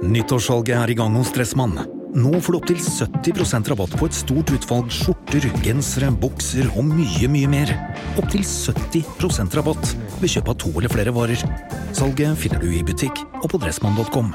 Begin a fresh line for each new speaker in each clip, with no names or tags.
Nyttårssalget I gang hos Dressmann. Nå får du opp til 70% rabatt på et stort utvalg skjorter, gensere, bukser og mye mer. Opp til 70% rabatt ved kjøp av 2 eller flere varer. Salget finner du I butikk og på dressmann.com.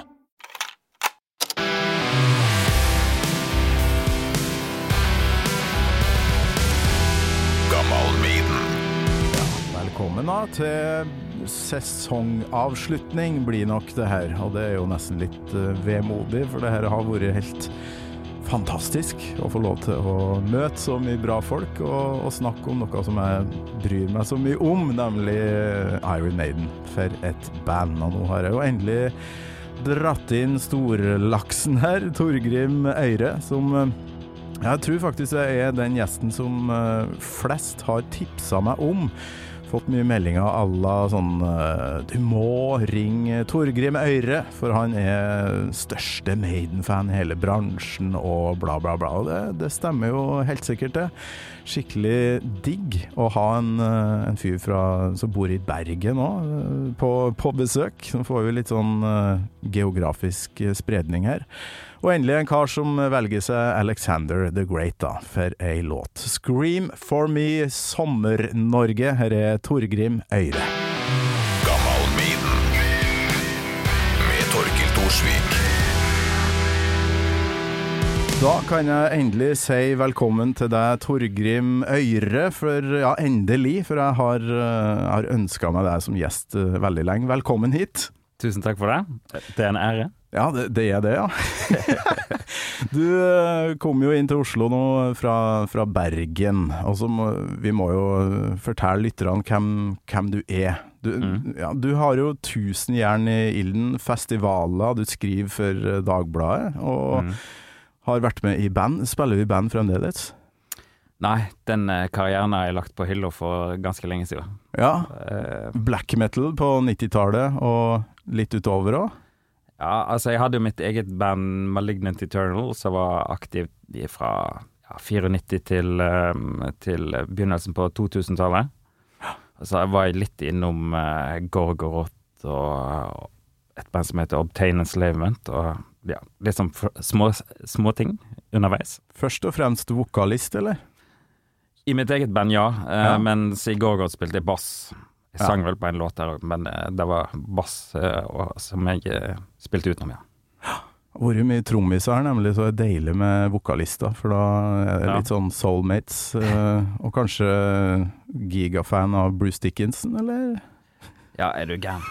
Velkommen da til sesongavslutning blir nok det her, og det jo nesten litt vemodig, for det her har vært helt fantastisk å få lov til å møte så mye bra folk og snakke om noe som jeg bryr meg så mye om, nemlig Iron Maiden, for et band. Og nå har jeg jo endelig dratt inn storlaksen her, Torgrim Øyre, som jeg tror faktisk jeg den gjesten som flest har tipset meg om. Fått mye meldinger alla sånn, du må ringe Torgrim Øyre, for han største Maiden-fan I hele bransjen, og bla bla bla. Og det stemmer jo helt sikkert det. Skikkelig digg å ha en fyr som bor I Bergen nå, på besøk. Nå får vi litt sånn geografisk spredning her. Og endelig en kar som velger seg Alexander the Great da, for en låt. Scream for me, Sommer-Norge. Her Torgrim Øyre.
Gammal Maiden med Torkil Thorsvik.
Da kan jeg endelig si velkommen til deg, Torgrim Øyre, for ja, endelig, for jeg har ønsket meg deg som gjest veldig lenge. Velkommen hit.
Tusen takk for det. Det en ære.
Ja, det det, ja. Du kom jo inn til Oslo nå fra Bergen, og så vi må jo fortelle lytterne hvem du Ja, du har jo 1000 jern I ilden, festivaler, du skriver for Dagbladet, og har vært med I band. Spiller du I band fremdeles?
Nei, den karrieren har jeg lagt på hylla for ganske lenge siden.
Ja, black metal på 90-tallet og litt utover også?
Ja, altså jeg hadde jo mitt eget band Malignant Eternal, som var aktiv fra 94 til begynnelsen på 2000-tallet. Så jeg var litt innom Gorgoroth og et band som heter Obtain Enslavement, og ja, litt sånn små ting underveis.
Først og fremst vokalist, eller?
I mitt eget band, ja. Mens I Gorgoroth spilte jeg bass. Jeg sang vel på en låt der, men det var bass som jeg spilte utenom, ja.
Hvor mye trommiser nemlig så deilig med vokalister, for da det litt sånn soulmates, og kanskje gigafan av Bruce Dickinson, eller?
Ja, du gæren?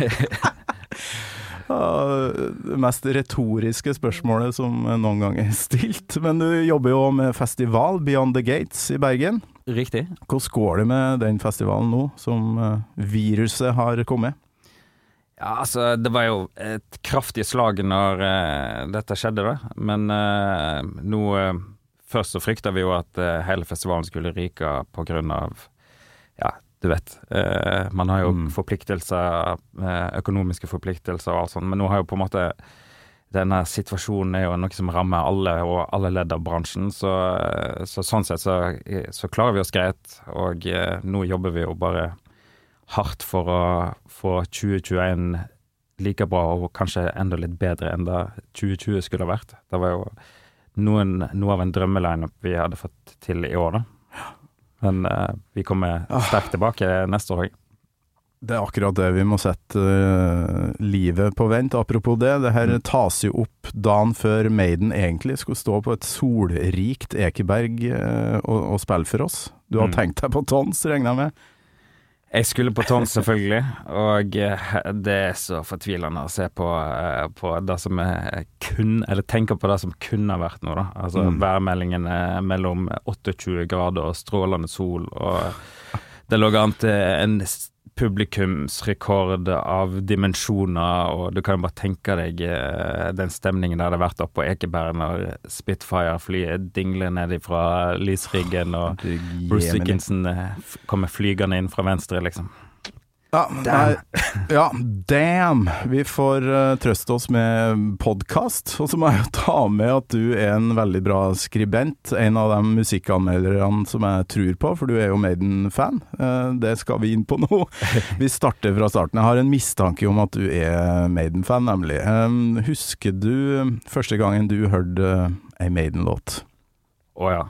Det mest retoriske spørsmålet som noen gang stilt, men du jobber jo med festival Beyond the Gates I Bergen.
Riktig.
Hvordan går det med den festivalen nå, som viruset har kommet?
Ja, altså, det var jo et kraftig slag når dette skjedde da, men nå, først så fryktet vi jo at hele festivalen skulle ryke på grunn av, ja, du vet, man har jo forpliktelser, økonomiske forpliktelser og alt sånt, men nå har jo på en måte denne situasjonen jo noe som rammer alle og alle ledd av bransjen, så sånn sett så klarer vi oss greit, og nå jobber vi jo bare hardt for å få 2021 like bra og kanskje enda litt bedre enn da 2020 skulle ha vært. Det var jo noe av en drømmelineup vi hadde fått til I år da. Men vi kommer sterkt tilbake neste år.
Det akkurat det vi må sette livet på vent. Apropos det her tas jo opp dagen før Maiden egentlig skulle stå på et solrikt Ekeberg og spille for oss. Du har tenkt deg på tons, regner jeg med?
Jeg skulle på tons selvfølgelig, og det så fortvilende å se på det som eller tenke på det som kunne vært noe da. Altså værmeldingen mellom 28 grader og strålende sol, og det lå an til en publikumsrekord av dimensjoner, og du kan bare tenke deg den stemningen der det har vært oppe på Ekeberg når Spitfire-flyet dingler ned fra lysriggen, og Bruce Dickinson kommer flygende inn fra venstre, liksom.
Damn. Vi får trøste oss med podcast, og så må jeg jo ta med at du en veldig bra skribent, en av de musikkanmelderne som jeg tror på, for du jo Maiden-fan. Det skal vi inn på nå. Vi starter fra starten. Jeg har en mistanke om at du Maiden-fan, nemlig. Husker du første gangen du hørte en Maiden-låt?
Ja.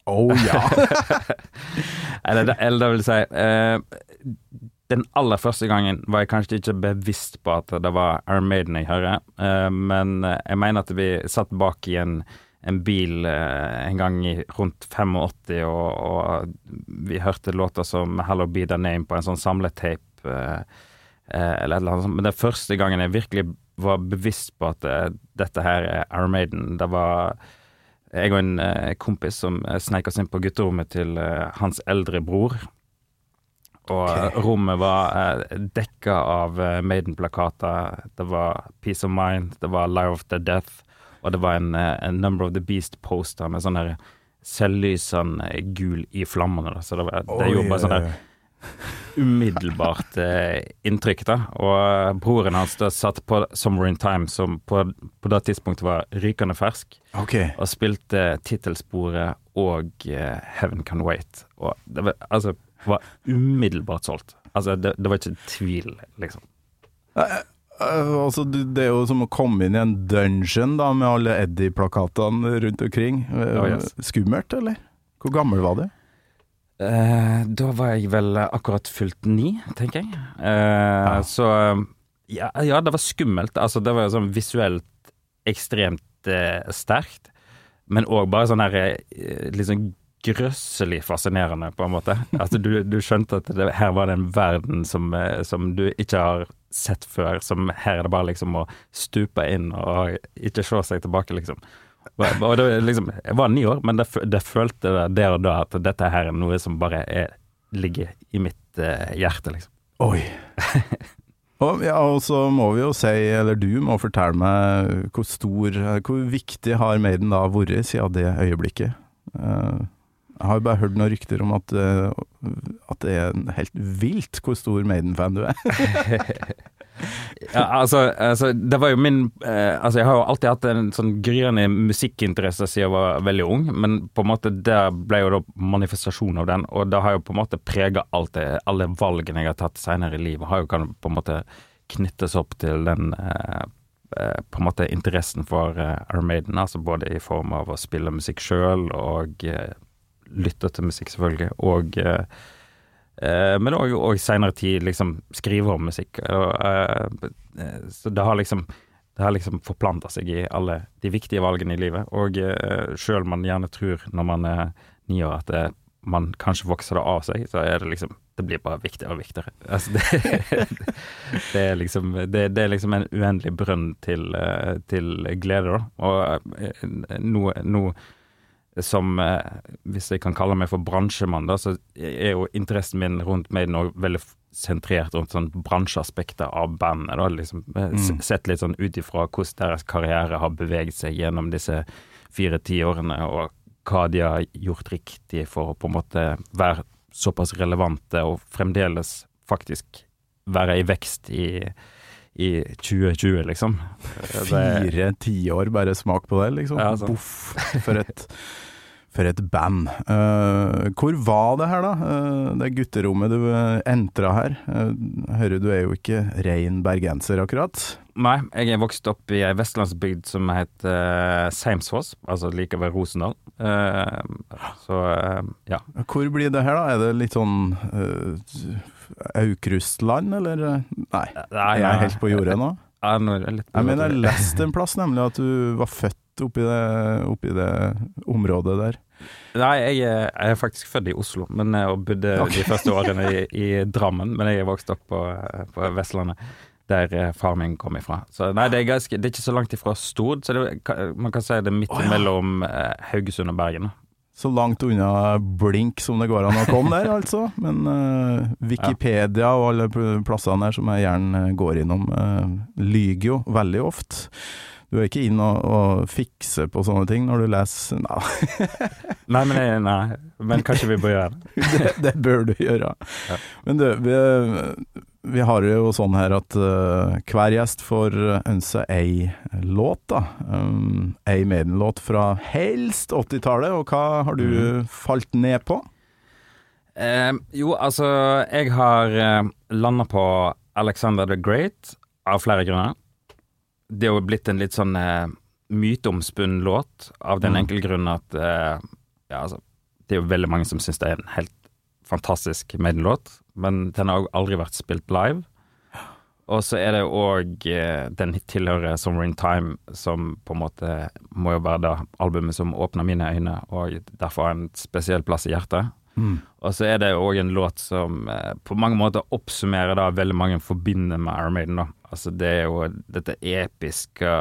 Eller det vil si den aller første gangen var jeg kanskje ikke bevisst på at det var Iron Maiden jeg hører, men jeg mener at vi satt bak i en bil en gang rundt 85, og vi hørte låter som Hello Be The Name på en sånn samletape eller et eller annet sånt. Men det første gangen jeg virkelig var bevisst på at dette her Iron Maiden, det var jeg og en kompis som sneik oss inn på gutterommet til hans eldre bror. Og rommet var dekket av Maiden-plakater. Det var Peace of Mind, det var Live of the Death, og det var en Number of the Beast-poster med sånn her selvlysende gul i flammene. Så det gjorde bare sånn der umiddelbart inntrykk da. Og broren hans da satt på Somewhere in Time, som på det tidspunktet var rykende fersk, og spilte titelsporet og Heaven Can Wait. Og det var umiddelbart solgt. Altså, det var ikke tvil, liksom.
Altså, det jo som å komme inn i en dungeon da, med alle Eddie-plakatene rundt omkring. Skummelt, eller? Hvor gammel var du?
Da var jeg vel akkurat fylt 9, tenker jeg. Så ja, det var skummelt. Altså, det var sånn visuelt ekstremt sterkt, men også bare sånn her liksom grøsselig fascinerende på en måte. Altså, du skjønte at her var det en verden som du ikke har sett før, som her det bare liksom å stupe inn og ikke se seg tilbake, liksom. Og det, liksom, jeg var 9 år, men det følte der og da at dette her noe som bare ligger i mitt hjerte, liksom.
Oi. Og så må vi jo si, eller du må fortelle meg hvor viktig har Maiden da vært siden det øyeblikket. Jeg har bare hørt noen rykter om at det helt vilt hvor stor Maiden-fan du
Ja, altså det var jo min jeg har jo alltid hatt en sånn gryende musikkinteresse siden jeg var veldig ung, men på en måte det ble jo da manifestasjon av den, og det har jo på en måte preget alle valgene jeg har tatt senere i livet, har jo kan på en måte knyttes opp til den på en måte interessen for Iron Maiden, altså både i form av å spille musikk selv og lytte til musikk selvfølgelig, og men også senere tid liksom skrive om musikk, så det har liksom forplantet seg i alle de viktige valgene i livet, og selv man gjerne tror når man 9 år at man kanskje vokser det av seg, så det liksom, det blir bare viktigere og viktigere. Altså det er liksom en uendelig brønn til glede da, og nå som, hvis jeg kan kalle meg for bransjemann da, så jo interessen min rundt Maiden og veldig sentrert rundt sånn bransjeaspekter av bandet da, liksom sett litt sånn utifra hvordan deres karriere har beveget seg gjennom disse 4-10 årene, og hva de har gjort riktig for å på en måte være såpass relevante og fremdeles faktisk være i vekst i 2020, liksom.
4-10 år, bare smak på det, liksom.
Ja,
Buff, for et band. Hvor var det her da? Det gutterommet du entret her. Hører du jo ikke ren bergenser akkurat.
Nei, jeg vokst opp i en vestlandsbygd som heter Seimsfoss, altså like ved Rosendal. Så, ja.
Hvor blir det her da? Det litt sånn Aukrustland, eller? Nei, jeg helt på jordet nå.
Ja, nå det litt
jeg mener, jeg leste en plass nemlig at du var født oppi det området der.
Nei, jeg er faktisk født i Oslo, men jeg bodde de første årene i Drammen, men jeg vokst opp på Vestlandet, der far min kom ifra. Så nei, det er ikke så langt ifra Stord, så man kan si det midt mellom Haugesund og Bergen.
Så langt unna blink som det går an å komme der, altså. Men Wikipedia og alle plassene der som jeg gjerne går innom, lyger jo veldig ofte. Du er ikke inn og fikse på sånne ting når du leser...
Nei, men kanskje vi bør gjøre det.
Det bør du gjøre. Ja. Men du, vi har jo sånn her at hver gjest får ønske ei låt da. Ei Maiden-låt fra helst 80-tallet, og hva har du falt ned på?
Jo, altså, jeg har landet på Alexander the Great av flere grunner. Det er jo blitt en litt sånn myteomspunnen låt av den enkle grunnen at altså, det er jo veldig mange som synes det er en helt fantastisk Maiden-låt, men den har aldri vært spilt live. Og så er det også den tilhører Somewhere in Time, som på en måte må jo være da albumet som åpner mine øyne, og derfor har en spesiell plass i hjertet. Og så er det også en låt som på mange måter oppsummerer da veldig mange forbinder med Iron Maiden da. Altså det er jo dette episke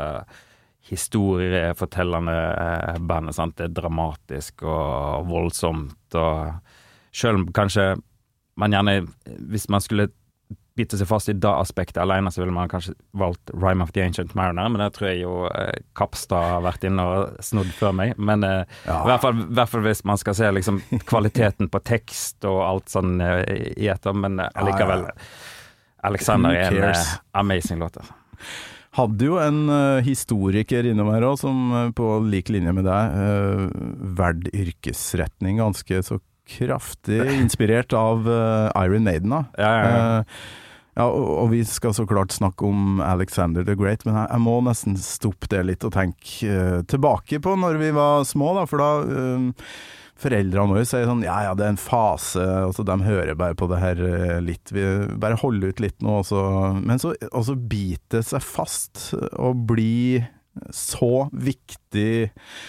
historiefortellende bandet, sant? Det er dramatisk og voldsomt, og selv om kanskje man gjerne, hvis man skulle bite seg fast i det aspektet alene, så ville man kanskje valgt Rime of the Ancient Mariner, men det tror jeg jo Kapstad har vært inne og snodd før meg, men i hvert fall hvis man skal se liksom kvaliteten på tekst og alt sånn i etter, men allikevel Alexander er en amazing låt.
Hadde jo en historiker innom her også, som på lik linje med deg verd yrkesretning ganske så kraftig inspirert av Iron Maiden da. Ja, og vi skal så klart snakke om Alexander the Great, men jeg må nesten stoppe det litt og tenke tilbake på når vi var små da, for da foreldrene våre sier sånn, ja, det er en fase, altså de hører bare på det her litt, vi bare holder ut litt nå, men så biter det seg fast og blir så viktig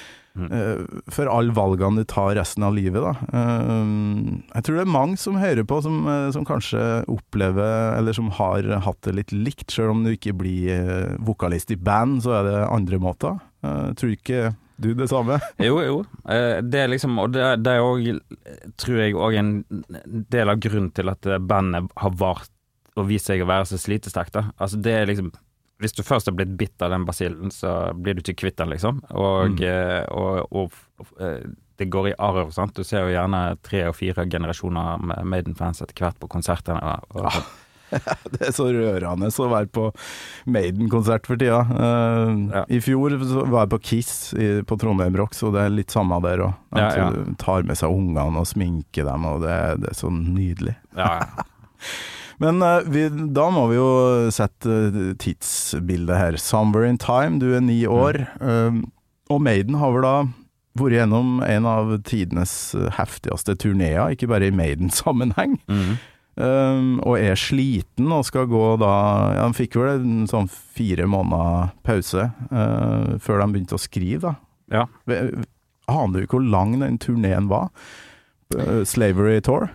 for alle valgene du tar resten av livet da. Jeg tror det er mange som hører på som kanskje opplever eller som har hatt det litt likt, selv om du ikke blir vokalist i band, så er det andre måter. Tror ikke du det samme?
Jo. Det er liksom, og det er også, tror jeg også en del av grunnen til at bandet har vart og vist seg å være så slitesterkt da. Altså det er liksom, hvis du først har blitt bitt av den basillen, så blir du ikke kvitt den, liksom. Og det går i arv, sant? Du ser jo gjerne 3 og 4 generasjoner med Maiden-fans etter hvert på konsertene.
Det er så rørende å være på Maiden-konsert for tida. I fjor var jeg på Kiss på Trondheim Rock, så det er litt samme der også. De tar med seg ungene og sminker dem, og det er så nydelig.
Ja.
Men da må vi jo sette tidsbildet her. Somewhere in Time, du er 9 år, og Maiden har vel da vært gjennom en av tidenes heftigste turnéer, ikke bare i Maiden-sammenheng, og er sliten og skal gå da, de fikk vel en sånn 4 måneder pause før de begynte å skrive da. Aner du hvor lang den turneen var? Slavery Tour?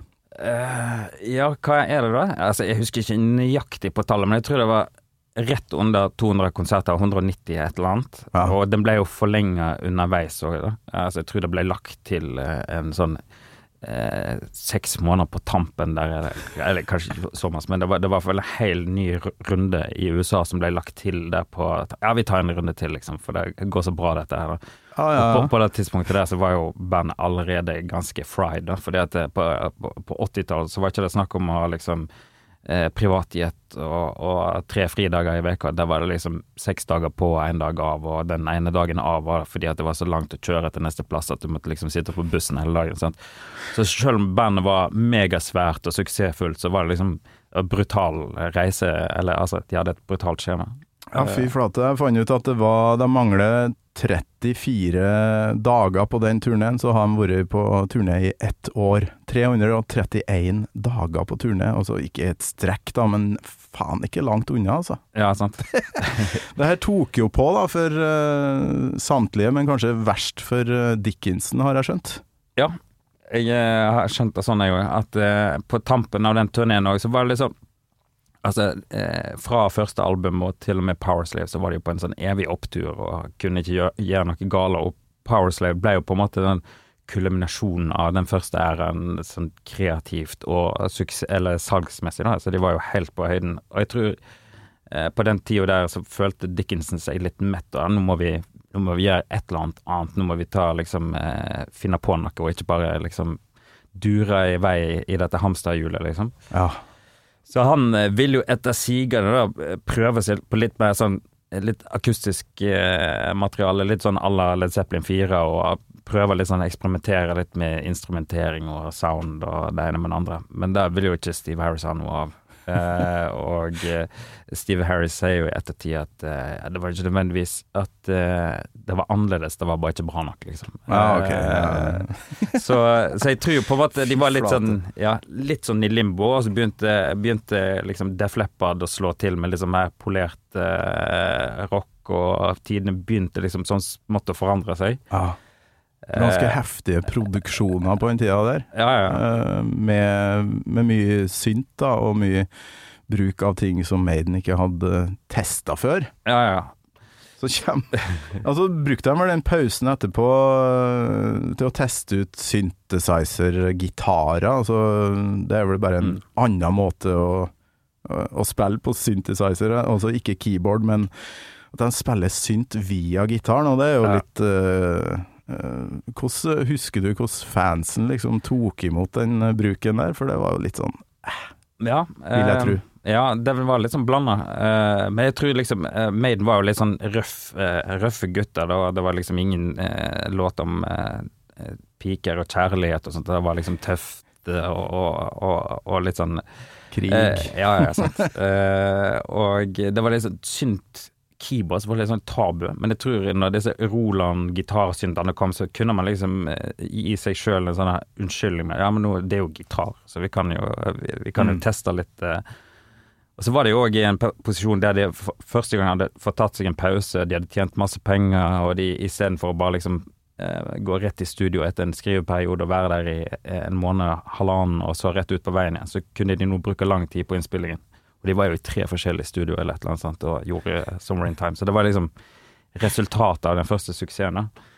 Ja, hva er det da? Altså, jeg husker ikke nøyaktig på tallet, men jeg tror det var rett under 200 konserter, 190 et eller annet, og den ble jo forlenget underveis også, da. Altså, jeg tror det ble lagt til en sånn 6 måneder på tampen der, eller kanskje ikke så masse, men det var i hvert fall en hel ny runde i USA som ble lagt til der på, vi tar en runde til liksom, for det går så bra dette her da. På det tidspunktet der så var jo bandet allerede ganske fried da, fordi at på 80-tallet så var ikke det snakk om å ha liksom privatjet og 3 fridager i veka. Der var det liksom 6 dager på, 1 dag av, og den ene dagen av var fordi at det var så langt å kjøre til neste plass at du måtte liksom sitte på bussen hele dagen, sant? Så selv om bandet var megasvært og suksessfullt, så var det liksom en brutal reise, eller altså de hadde et brutalt skjema.
Ja, fy flate. Jeg fant ut at de mangler 34 dager på den turneen, så har de vært på turné i 1 år. 331 dager på turné, altså ikke et strekk da, men faen ikke langt unna, altså.
Ja, sant.
Det her tok jo på da, for samtlige, men kanskje verst for Dickinson, har jeg skjønt.
Ja, jeg har skjønt det sånn jeg også, at på tampen av den turneen også, så var det liksom altså, fra første album og til og med Powerslave så var det jo på en sånn evig opptur og kunne ikke gjøre noe gale, og Powerslave ble jo på en måte den kulminasjonen av den første æren sånn kreativt og eller salgsmessig da, så de var jo helt på høyden, og jeg tror på den tiden der så følte Dickinson seg litt mett, og nå må vi gjøre et eller annet, nå må vi ta liksom, finne på noe og ikke bare liksom dure i vei i dette hamsterhjulet liksom.
Ja.
Så han vil jo etter sigende da prøve seg på litt mer sånn litt akustisk materiale, litt sånn à la Led Zeppelin 4, og prøve litt sånn eksperimentere litt med instrumentering og sound og det ene med det andre. Men det vil jo ikke Steve Harris ha noe av. Og Steve Harris sier jo i ettertid at det var ikke nødvendigvis at det var annerledes, det var bare ikke bra nok liksom. Så jeg tror jo på at de var litt sånn litt sånn i limbo, og så begynte liksom Def Leppard å slå til med liksom mer polert rock, og tidene begynte liksom sånn måtte forandre seg.
Ganske heftige produksjoner på en tida der. Med mye synt da, og mye bruk av ting som Maiden ikke hadde testet før. Så altså brukte de vel den pausen etterpå til å teste ut synthesizer-gitarer. Altså, det vel bare en annen måte å spille på synthesizer, altså ikke keyboard, men at de spiller synt via gitaren, og det jo litt husker du hvordan fansen liksom tok imot den bruken der? For det var jo litt sånn vil jeg tro. Ja, det var litt sånn blandet. Men jeg tror liksom Maiden var jo litt sånn røffe gutter da. Det var liksom ingen låt om piker og kjærlighet og sånt. Det var liksom tøft og litt sånn krig. Sant. Og det var litt sånn synt keyboards var litt sånn tabu, men jeg tror når disse Roland gitarsyntene kom, så kunne man liksom i seg selv en sånn unnskyldning med, men nå, det jo gitar, så vi kan jo teste litt. Og så var det jo også i en posisjon der de første gang hadde fått tatt seg en pause, de hadde tjent masse penger, og de i stedet for å bare liksom gå rett i studio etter en skriveperiode og være der i en måned, halvannen, og så rett ut på veien igjen, så kunne de nå bruke lang tid på innspillingen. Og de var jo i 3 forskjellige studio eller et eller annet sånt, og gjorde Summer in Time. Så det var liksom resultatet av den første suksessen.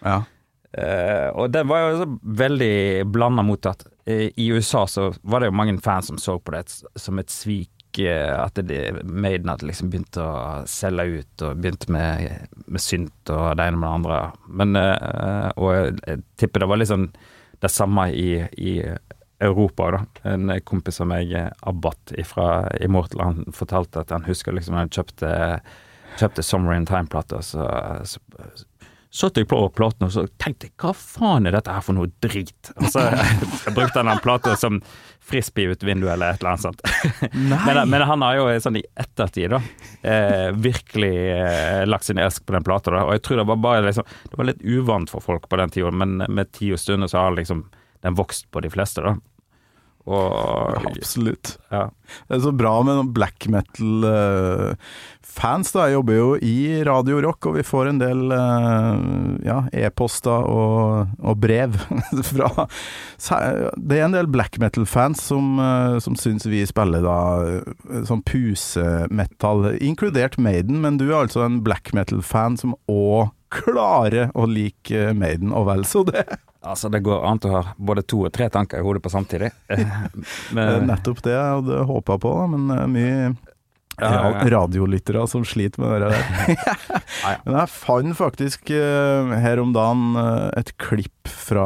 Og det var jo så veldig blandet mottatt. I USA så var det jo mange fans som så på det som et svik, at Maiden hadde liksom begynt å selge ut, og begynt med synt og det ene med det andre. Men, og jeg tipper det var liksom det samme i Europa da. En kompis som jeg Abbat fra Immortal, han fortalte at han husker liksom han kjøpte Summer in Time-plater, så satt jeg på platen og så tenkte jeg, hva faen dette her for noe drit? Og så jeg brukte han en plate som frisbee ut vinduet eller et eller annet sånt. Men han har jo sånn i ettertid da, virkelig lagt sin elsk på den plata da, og jeg tror det var bare liksom, det var litt uvant for folk på den tiden, men med 10 stunder så har liksom den vokst på de fleste da. Absolutt. Det så bra med noen black metal fans da. Jeg jobber jo i Radio Rock, og vi får en del e-poster og brev fra, det en del black metal fans som synes vi spiller da som puse-metal, inkludert Maiden, men du altså en black metal fan som også klarer å like Maiden, og vel så det.
Altså, det går an til å ha både 2 og 3 tanker i hodet på samtidig.
Men nettopp det jeg hadde håpet på, men mye radiolyttere som sliter med det der. Men jeg fant faktisk her om dagen et klipp fra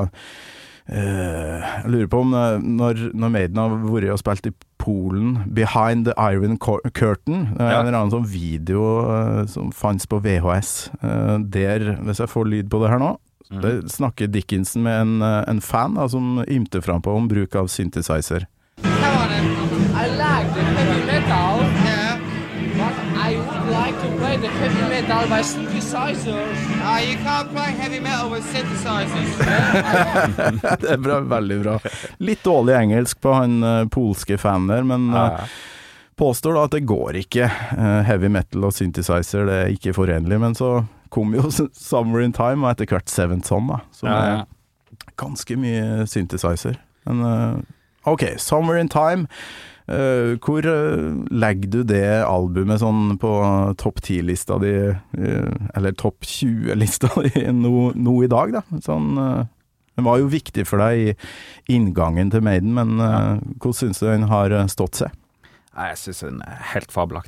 jeg lurer på om når Maiden har vært og spilt i Polen, Behind the Iron Curtain, en eller annen sånn video som fanns på VHS der, hvis jeg får lyd på det her nå, det snakker Dickinson med en fan da, som ymte fram på om bruk av synthesizer.
I like the heavy metal, but I would like to play the heavy metal by synthesizers. You can't play heavy metal with synthesizers.
Det bra, veldig bra. Litt dårlig engelsk på han polske fan der, men påstår da at det går ikke. Heavy metal og synthesizer, det ikke forenlig, men så kom jo Summer in Time og etter hvert Seventh Son da, som ganske mye synthesizer. Men ok, Summer in Time, hvor legger du det albumet sånn på topp 10-lista di, eller topp 20-lista di nå i dag da? Sånn, det var jo viktig for deg i inngangen til Maiden, men hvordan synes du den har stått seg?
Jeg synes den helt fabelaktig.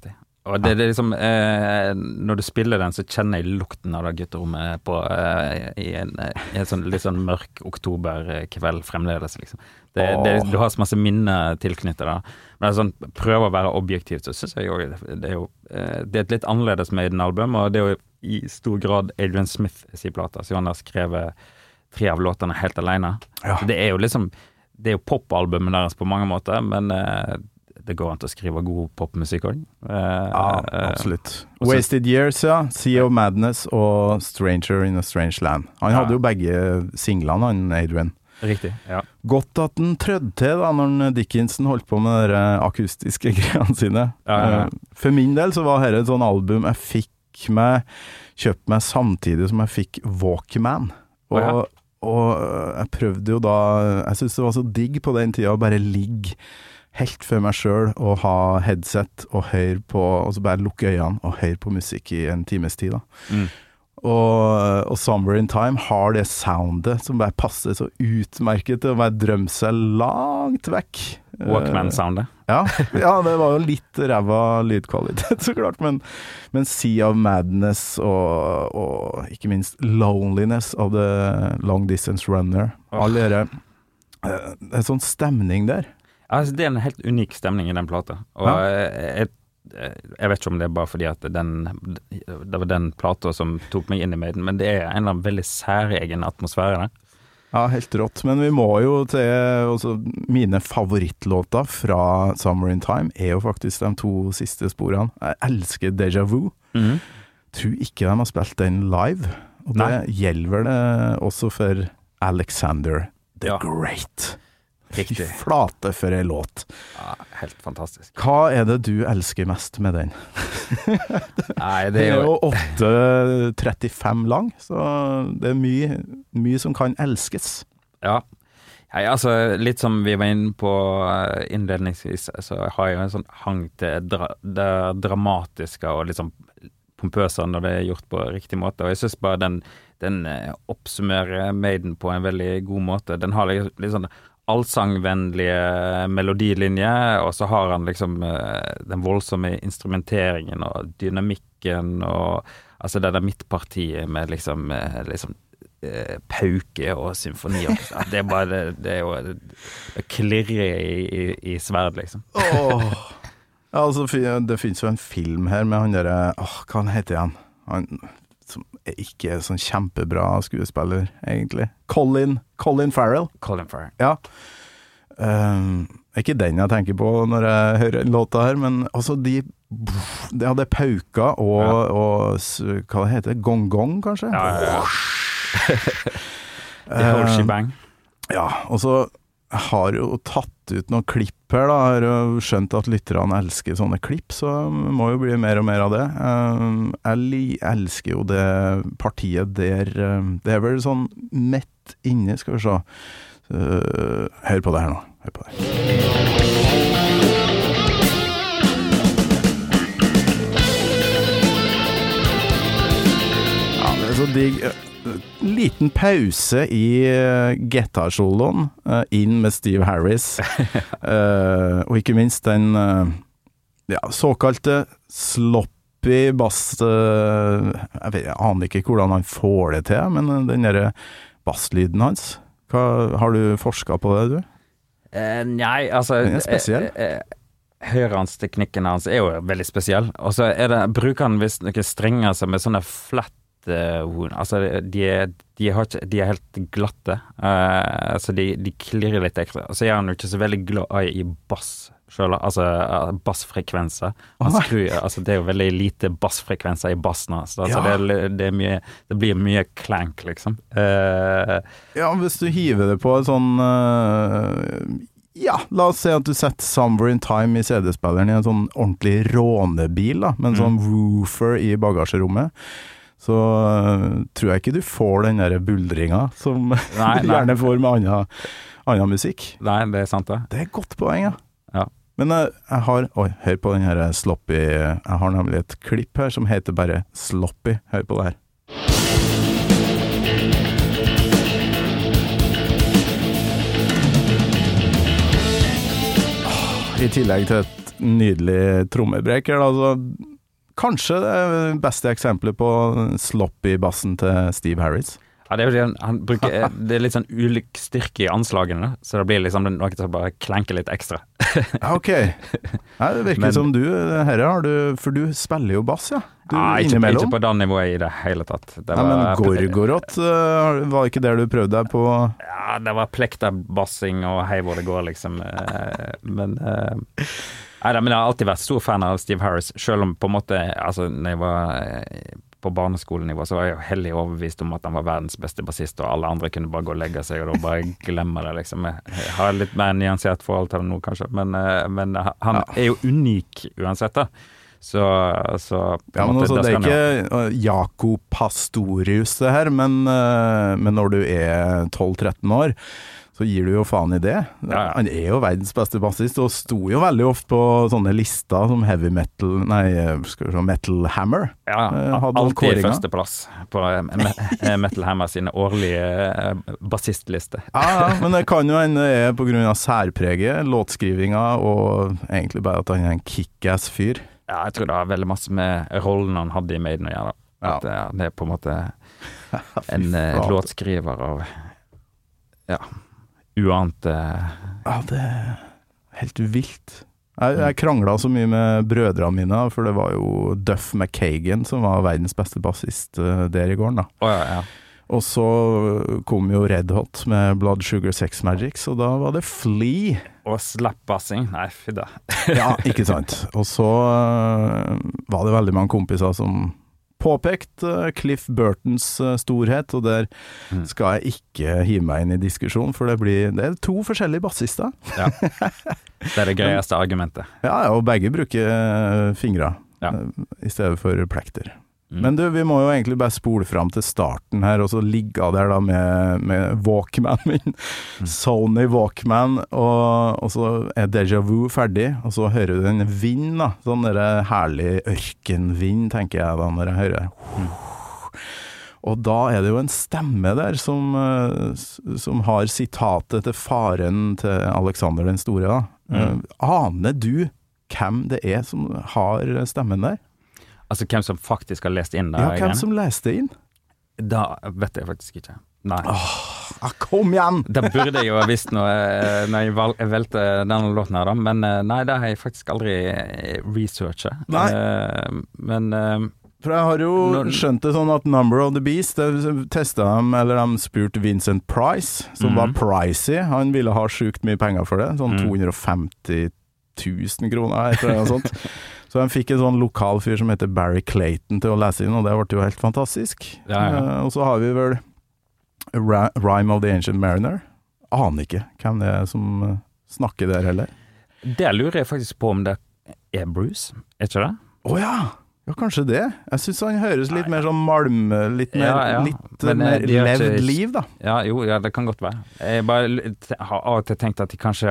Og det er liksom når du spiller den, så kjenner jeg lukten av det gutterommet på i en sånn litt sånn mørk oktoberkveld fremledes, liksom. Du har så masse minner tilknyttet da. Men det er sånn, prøve å være objektivt, så synes jeg jo det er et litt annerledes Maiden-album, og det er jo i stor grad Adrian Smith sin plata, så han har skrevet 3 av låtene helt alene. Ja. Det er jo liksom, det er jo popalbumet deres på mange måter, men det går an til å skrive god popmusikk også.
Absolutt. Wasted Years, ja. Sea of Madness og Stranger in a Strange Land. Han hadde jo begge singlene, han Adrian.
Riktig, ja.
Godt at den trødde til da, når Dickinson holdt på med de akustiske greiene sine. For min del så var dette et sånn album jeg kjøpt meg samtidig som jeg fikk Walkman. Og jeg prøvde jo da, jeg synes det var så digg på den tiden å bare ligge helt for meg selv og ha headset og høre på, og så bare lukke øynene og høre på musikk i en times tid da. Og Summer in Time har det soundet som bare passer så utmerket til å bare drømme seg langt vekk.
Walkman-soundet.
Ja, det var jo litt ræva lydkvalitet så klart, men Sea of Madness og ikke minst Loneliness av The Long Distance Runner. Alle det er sånn stemning der.
Altså, det er en helt unik stemning i den plata, og jeg vet ikke om det er bare fordi at det var den plata som tok meg inn i Maiden, men det er en eller annen veldig særegen atmosfære der.
Ja, helt rått, men vi må jo til også, mine favorittlåter fra Summer in Time er jo faktisk de 2 siste sporene. Jeg elsker Deja Vu. Tror ikke de har spilt den live, og det gjelder vel det også for Alexander the Great.
Riktig.
Flate for en låt.
Ja, helt fantastisk.
Hva er det du elsker mest med den?
Nei, det er jo
8:35 lang, så det er mye som kan elskes.
Ja. Altså, litt som vi var inne på innledningsvis, så har jeg en sånn hang til det dramatiske og liksom pompøse når det er gjort på riktig måte, og jeg synes bare den oppsummerer Maiden på en veldig god måte. Den har litt sånn allsangvennlige melodilinje, og så har han liksom den voldsomme instrumenteringen og dynamikken og altså det der midtpartiet med liksom pauke og symfoni og, det er bare det er jo det klirrer i sverd liksom.
Altså, det finnes jo en film her med han der, hva han heter han? Han som ikke er sånn kjempebra skuespiller, egentlig. Colin Farrell.
Colin Farrell.
Ja. Ikke den jeg tenker på når jeg hører låta her, men altså det hadde pauka og hva det heter? Gong, kanskje?
Ja. The whole shebang.
Ja, og så jeg har jo tatt ut noen klipp her da, jeg har jo skjønt at lytterne elsker sånne klipp, så må jo bli mer og mer av det. Jeg elsker jo det partiet der, det er vel sånn midt inne, skal vi se. Hør på det her nå, hør på det. Ja, det er så digg. Liten pause i gitarsoloen inn med Steve Harris og ikke minst den såkalte sloppy bass jeg aner ikke hvordan han får det til, men den der basslyden hans, har du forsket på det, du?
Nei, altså
den er spesiell
høyrehandsteknikken hans er jo veldig spesiell, og så bruker han visst noen strenger som er sånne flat altså de er helt glatte, så de klirrer litt ekstra, og så er han jo ikke så veldig glad i bass selv, altså bassfrekvenser. Altså det er jo veldig lite bassfrekvenser i bassen, altså det blir mye klank liksom.
Ja, hvis du hiver det på en sånn la oss si at du setter Summer in Time i CD-spilleren i en sånn ordentlig rånebil da, med en sånn woofer i bagasjerommet, så tror jeg ikke du får den der buldringa som du gjerne får med annen musikk.
Nei, det er sant det.
Det er et godt poeng,
ja.
Men jeg har, hør på den her sloppy, jeg har nemlig et klipp her som heter bare Sloppy, hør på det her. I tillegg til et nydelig trommebrekk her, altså kanskje det beste eksempelet på sloppy-bassen til Steve Harris.
Ja, det er jo det han bruker, det er litt sånn ulik styrke i anslagene, så det blir liksom noe som bare klenker litt ekstra.
Ja, ok. Nei, det virker som du, herre har du, for du spiller jo bass, ja. Du
Ikke på den nivået i det hele tatt. Det var,
men Gorgoroth, var ikke det du prøvde deg på?
Ja, det var plekta-bassing og hei hvor det går, liksom. Men jeg har alltid vært stor fan av Steve Harris, selv om på en måte, altså, når jeg var på barneskolenivå, så var jeg jo heldig overbevist om at han var verdens beste bassist, og alle andre kunne bare gå og legge seg, og da bare glemme det, liksom. Jeg har litt mer nyansert forhold til det nå, kanskje, men han er jo unik uansett, da. Så
ja, men også, det er ikke Jakob Pastorius det her, men når du er 12-13 år, så gir du jo faen i det. Ja. Han er jo verdens beste bassist, og sto jo veldig ofte på sånne lister som heavy metal, Metal Hammer.
Ja, alltid førsteplass på Metal Hammer sine årlige bassistliste.
Ja, men det kan jo hende det er på grunn av særpreget, låtskrivinga, og egentlig bare at han er en kick-ass fyr.
Ja, jeg tror det har veldig masse med rollen han hadde i Maiden å gjøre. At det er på en måte en låtskriver av uante. Ja, det er helt vilt. Jeg kranglet så mye med brødrene mine, for det var jo Duff McKagan som var verdens beste bassist der i gården da. Og så kom jo Red Hot med Blood Sugar Sex Magic, så da var det Flea. Og slap-bassing, nei, fy da.
Ja, ikke sant. Og så var det veldig mange kompiser som påpekt Cliff Burtons storhet, og der skal jeg ikke hive meg inn i diskusjon, for det er to forskjellige bassister. Ja,
det er det greieste argumentet.
Ja, og begge bruker fingre i stedet for plekter. Men du, vi må jo egentlig bare spole fram til starten her, og så ligge der da med Walkman min, Sony Walkman, og så er Deja Vu ferdig, og så hører du den vind da, sånn der herlig ørkenvind, tenker jeg da, når jeg hører. Og da er det jo en stemme der som har sitatet til faren til Alexander den store da. Aner du hvem det er som har stemmen der?
Altså hvem som faktisk har lest inn det?
Ja, hvem som leste inn?
Da vet jeg faktisk ikke. Nei.
Kom igjen!
Det burde jeg jo ha visst når jeg valgte denne låten her da, men nei, det har jeg faktisk aldri researchet.
Nei.
Men
for jeg har jo skjønt det sånn at Number of the Beast, testet dem, eller de spurte Vincent Price, som var pricey. Han ville ha sjukt mye penger for det, sånn 250 000 kroner, eller noe sånt. Så de fikk en sånn lokal fyr som heter Barry Clayton til å lese inn, og det ble jo helt fantastisk. Og så har vi vel Rime of the Ancient Mariner. Aner ikke hvem det er som snakker der heller.
Det lurer jeg faktisk på om det er Bruce, er ikke det?
Ja, kanskje det. Jeg synes han høres litt mer sånn litt mer levd liv da.
Ja, det kan godt være. Jeg bare har av og til tenkt at de kanskje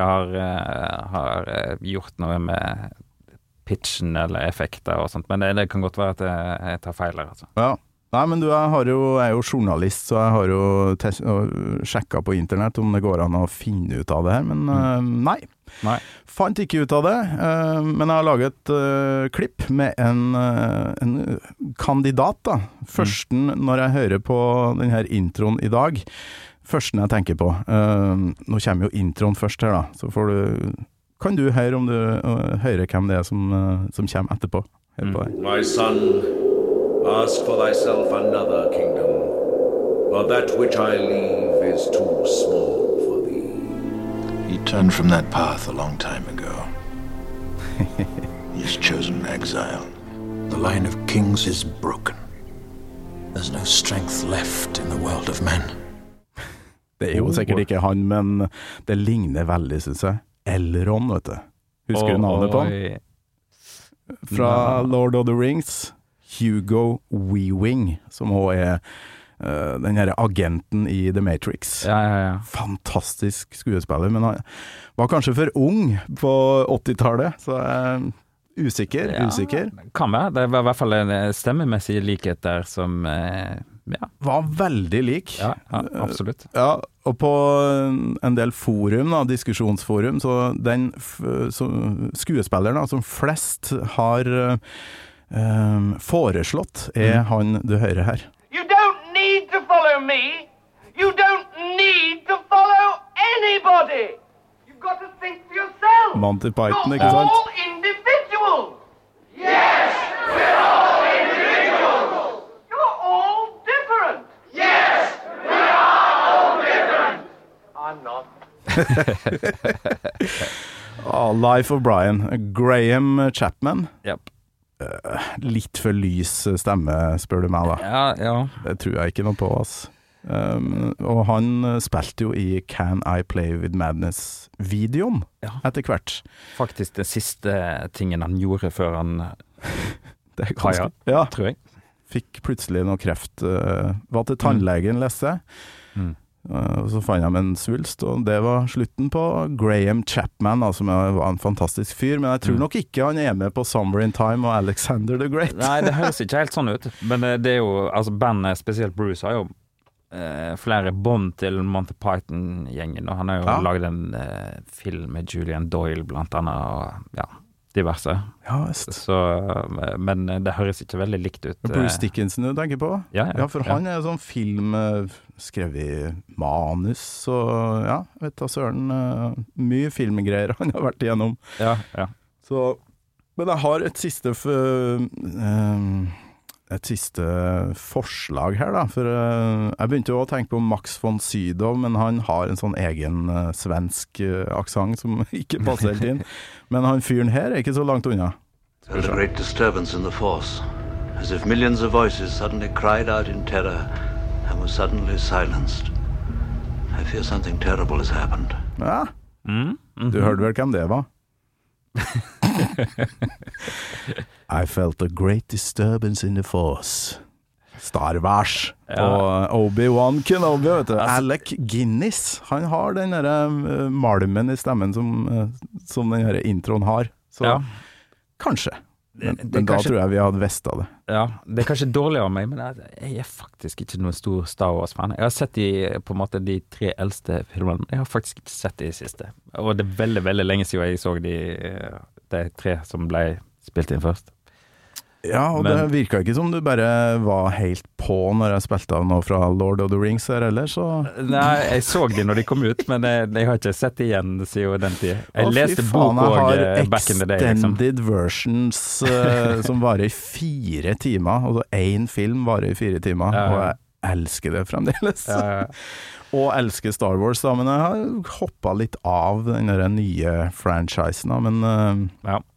har gjort noe med pitchen eller effekter og sånt, men det kan godt være at jeg tar feil her, altså.
Ja, nei, men jeg er jo journalist, så jeg har jo sjekket på internett om det går an å finne ut av det her, men nei. Fant ikke ut av det, men jeg har laget klipp med en kandidat da. Førsten når jeg hører på den her introen i dag, førsten jeg tenker på. Nå kommer jo introen først her da, så kan du høre om du hører hvem det er som kommer etterpå.
My son, ask for thyself another kingdom, for that which I leave is too small for thee.
He turned from that path a long time ago. He's chosen exile. The line of kings is broken. There's no strength left in the world of men.
Det er jo sikkert ikke han, men det ligner veldig, synes jeg. Elrond, vet du. Husker du navnet på han? Fra Lord of the Rings, Hugo Weaving, som også er den her agenten i The Matrix. Fantastisk skuespiller, men han var kanskje for ung på 80-tallet, så usikker.
Kan være, det var i hvert fall en stemmemessig likhet der som
var veldig lik.
Ja, absolutt.
Ja, og på en del forum, diskusjonsforum, så den skuespilleren som flest har Foreslått han du hører her.
You don't need to follow me. You don't need to follow anybody. You've got to think for yourself.
Monty Python,
You're
ikke sant?
all individuals. Yes, we're all individuals. You're all different. Yes, we are all different. I'm not.
Life of Brian. Graham Chapman.
Yep.
Litt for lys stemme, spør du meg da.
Ja.
Det tror jeg ikke noe på, ass. Og han spilte jo i Can I Play With Madness-videoen etter hvert.
Faktisk det siste tingen han gjorde før han
Det er ganske,
tror jeg.
Fikk plutselig noe kreft. Var til tannlegen, leste jeg. Og så fant jeg en svulst, og det var slutten på Graham Chapman, som var en fantastisk fyr, men jeg tror nok ikke han er med på Summer in Time og Alexander the Great.
Nei, det høres ikke helt sånn ut, men det er jo, altså bandet, spesielt Bruce, har jo flere bånd til Monty Python-gjengen, og han har jo laget en film med Julian Doyle blant annet, og diverse.
Ja, visst.
Så, men det høres ikke veldig likt ut.
Bruce Dickinson du tenker på? Ja, for han er sånn film skrevet manus, og vet du, søren, mye filmgreier han har vært igjennom.
Ja.
Så, men jeg har et siste forslag her da, for jeg begynte jo å tenke på Max von Sydow, men han har en sånn egen svensk aksent som ikke passer helt inn. Men han fyren her er ikke så langt unna.
There's a great disturbance in the force, as if millions of voices suddenly cried out in terror and were suddenly silenced. I fear something terrible has happened.
Ja, du hørte vel hvem det var? I felt a great disturbance in the force. Star Wars og Obi-Wan Kenobi, vet du. Alec Guinness, han har den der malmen i stemmen som den her introen har. Så kanskje. Men da
kanskje,
tror jeg vi hadde visst av det.
Ja, det er kanskje dårlig av meg, men jeg er faktisk ikke noen stor Star Wars-fan. Jeg har sett på en måte de 3 eldste filmene, men jeg har faktisk ikke sett de siste. Og det er veldig, veldig lenge siden jeg så de 3 som ble spilt inn først.
Ja, og det virket ikke som du bare var helt på når jeg spilte av noe fra Lord of the Rings her, eller så...
Nei, jeg så de når de kom ut, men jeg har ikke sett de igjen siden den tid. Jeg leste bok også back in the day, liksom.
Extended versions som varer i 4 timer, altså 1 film varer i 4 timer, og jeg elsker det fremdeles. Og elsker Star Wars da, men jeg har hoppet litt av den der nye franchisen da, men...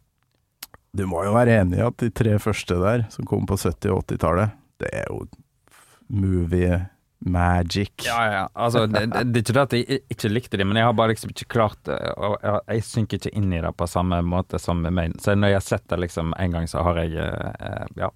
Du må jo være enig i at de 3 første der, som kom på 70- og 80-tallet, det er jo movie magic.
Ja. Altså, det er ikke det at jeg ikke likte det, men jeg har bare liksom ikke klart det, og jeg synker ikke inn i det på samme måte som med meg. Så når jeg har sett det liksom en gang, så har jeg,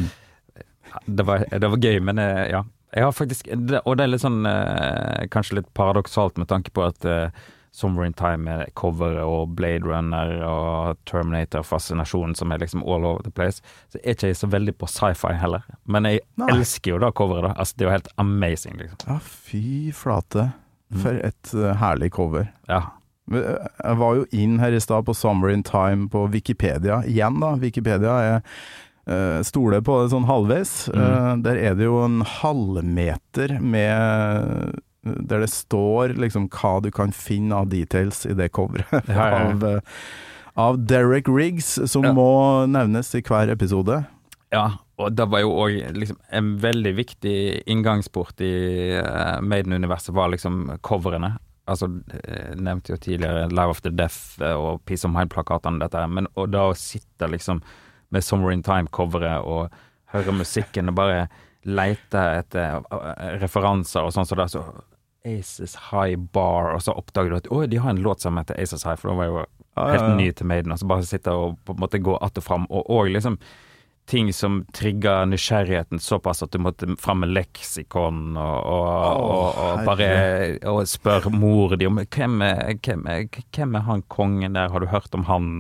det var gøy, men jeg har faktisk, og det er litt sånn, kanskje litt paradoksalt med tanke på at Summer in Time med cover og Blade Runner og Terminator-fascinasjonen som er liksom all over the place, så er ikke jeg så veldig på sci-fi heller, men jeg elsker jo da coveret da, altså det er jo helt amazing liksom.
Ja, fy flate, for et herlig cover.
Ja.
Jeg var jo inn her i stad på Summer in Time på Wikipedia, igjen da, Wikipedia stoler på det sånn halvveis, der er det jo en halvmeter med... der det står liksom hva du kan finne av details i det coveret av Derek Riggs, som må nevnes i hver episode.
Ja, og det var jo også liksom en veldig viktig inngangsport i Maiden-universet var liksom coverene. Altså, jeg nevnte jo tidligere Live After Death og Peace of Mind-plakatene dette her, men og da å sitte liksom med Summer in Time-coveret og høre musikken og bare lete etter referanser og sånn, så da så Aces High Bar, og så oppdager du at de har en låt som heter Aces High, for da var jo helt ny til Maiden, og så bare sitte og på en måte gå att og fram, og liksom ting som trigger nysgjerrigheten såpass at du måtte fram med leksikon og bare og spør mor de om hvem er han kongen der, har du hørt om han?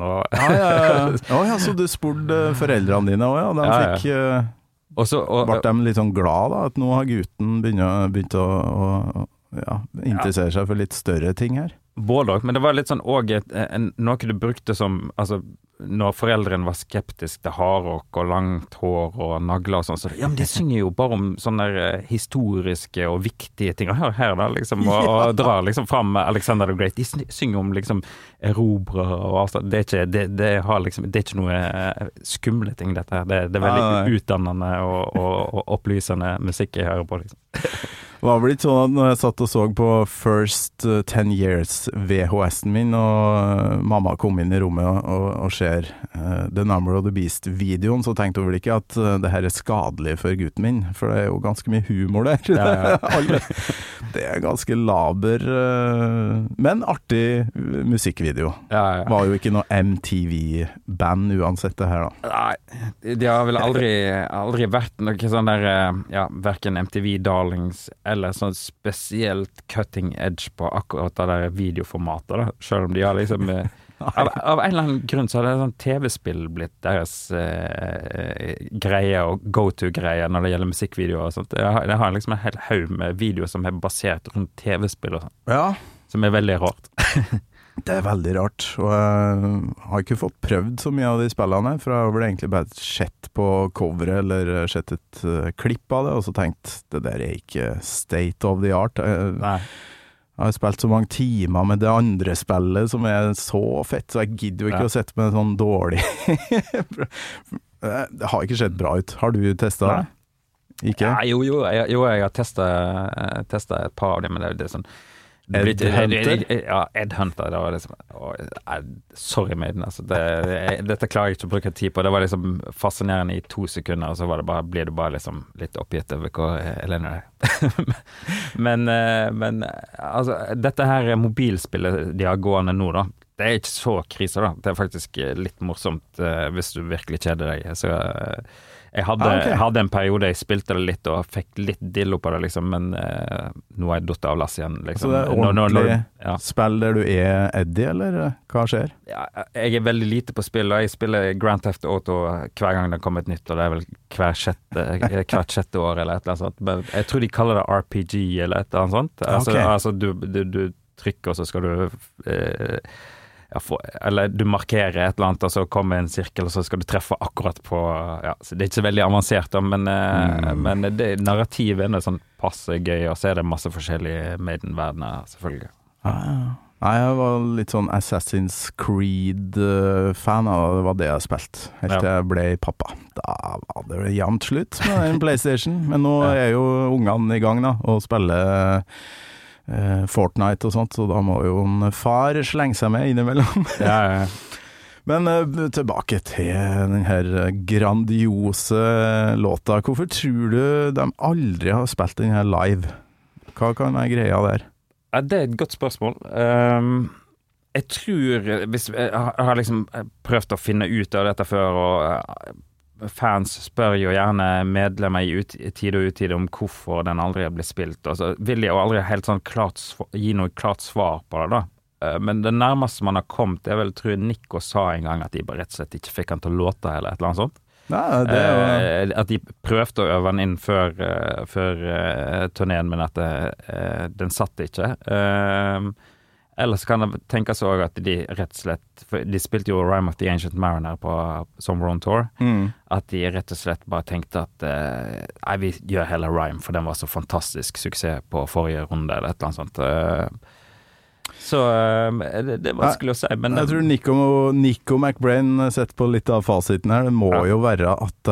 Ja, så du spurte foreldrene dine også, de fikk... ble de litt sånn glad da, at nå har gutten begynt å interessere seg for litt større ting her?
Både også, men det var litt sånn også noe du brukte som, altså når foreldrene var skeptiske til hardrock og langt hår og nagler og sånn, så men de synger jo bare om sånne historiske og viktige ting. Her da, liksom, og drar liksom fram Alexander the Great. De synger om liksom erobre og alt sånt. Det er ikke noe skumle ting, dette her. Det veldig utdannende og opplysende musikk jeg hører på, liksom.
Det var vel ikke sånn at når jeg satt og så på First 10 Years VHS-en min, og mamma kom inn i rommet og ser The Number of the Beast-videoen, så tenkte hun vel ikke at det her skadelig for gutten min, for det jo ganske mye humor der. Ja. Det ganske laber, men artig musikkvideo. Ja. Var jo ikke noe MTV-band uansett det her da.
Nei, det har vel aldri vært noe sånn der, hverken MTV-darlings eller sånn spesielt cutting edge på akkurat det der videoformatet da, selv om de har liksom av en eller annen grunn så har det sånn TV-spill blitt deres greie og go-to-greie når det gjelder musikkvideoer og sånt. Det har liksom en hel haug med videoer som basert rundt TV-spill og sånt. Ja. Som veldig rart.
Det veldig rart, og jeg har ikke fått prøvd så mye av de spillene, for jeg har vel egentlig bare sett på coveret eller sett et klipp av det, og så tenkt, det der ikke state of the art. Jeg har spilt så mange timer med det andre spillet som så fett, så jeg gidder jo ikke å sette med sånn dårlig. Det har ikke sett bra ut. Har du testet det? Ikke?
Ja, jo, jeg har testet et par av dem, men det er sånn
Ed Hunter?
Ja, Ed Hunter, det var liksom sorry Maiden, altså dette klarer jeg ikke å bruke tid på, det var liksom fascinerende i 2 sekunder, og så blir det bare liksom litt oppgitt over hvor elendig det men altså, dette her mobilspillet de har gående nå da, det ikke så krise da, det faktisk litt morsomt hvis du virkelig kjeder deg, så jeg hadde en periode jeg spilte det litt og fikk litt dillo på det liksom, men nå jeg dott av lass igjen liksom.
Så det ordentlig spill der du Eddie, eller hva skjer?
Ja, jeg veldig lite på spill, og jeg spiller Grand Theft Auto hver gang det kommer et nytt, og det vel hvert sjette år eller et eller annet sånt, men jeg tror de kaller det RPG eller et eller annet sånt, altså du trykker og så skal du eller du markerer et eller annet og så kommer en sirkel og så skal du treffe akkurat på så det ikke så veldig avansert da, men det narrativet er sånn passe gøy og så det masse forskjellige Maiden-verdener selvfølgelig.
Nei, jeg var litt sånn Assassin's Creed-fan og det var det jeg spilte helt til jeg ble pappa. Da var det jevnt slutt med en PlayStation, men nå jo ungene i gang da og spiller Fortnite og sånt, så da må jo en far slenge seg med innimellom. Men tilbake til den her grandiose låta. Hvorfor tror du de aldri har spilt den her live? Hva kan være greia der?
Det et godt spørsmål. Jeg tror, hvis jeg har liksom prøvd å finne ut av dette før, og fans spør jo gjerne medlemmer i tid og utid om hvorfor den aldri har blitt spilt, og så vil de jo aldri helt sånn gi noe klart svar på det da. Men det nærmeste man har kommet vel, tror jeg Nico sa en gang at de bare rett og slett ikke fikk han til å låte eller et eller annet sånt.
Nei,
at de prøvde å øve den inn før turneen, men at den satt ikke. Ellers kan det tenkes også at de rett og slett, for de spilte jo Rime of the Ancient Mariner på Summer on Tour, at de rett og slett bare tenkte at vi gjør hele Rime, for den var så fantastisk suksess på forrige runde, eller et eller annet sånt. Så det er vanskelig å si, men
jeg tror Nico McBrain setter på litt av fasiten her. Det må jo være at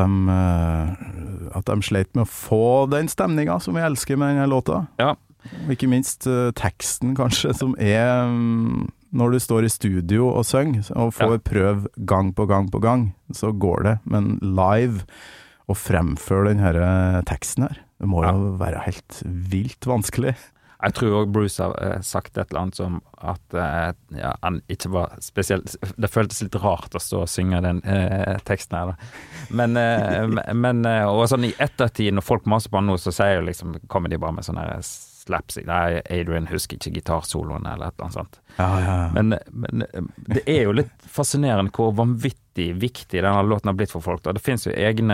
de sleit med å få den stemningen som vi elsker med denne låta.
Ja.
Og ikke minst teksten kanskje, som når du står i studio og synger og får prøve gang på gang på gang, så går det, men live å fremføre den her teksten her, det må jo være helt vilt vanskelig.
Jeg tror også Bruce har sagt et eller annet som at han ikke var spesielt, det føltes litt rart å stå og synge den teksten her da. Men og sånn i ettertid, når folk maser på han nå, så sier jo liksom, kommer de bare med sånne slapstick, nei, Adrian husker ikke gitarsoloen eller et eller annet sånt. Men det er jo litt fascinerende hvor vanvittig viktig denne låten har blitt for folk. Og det finnes jo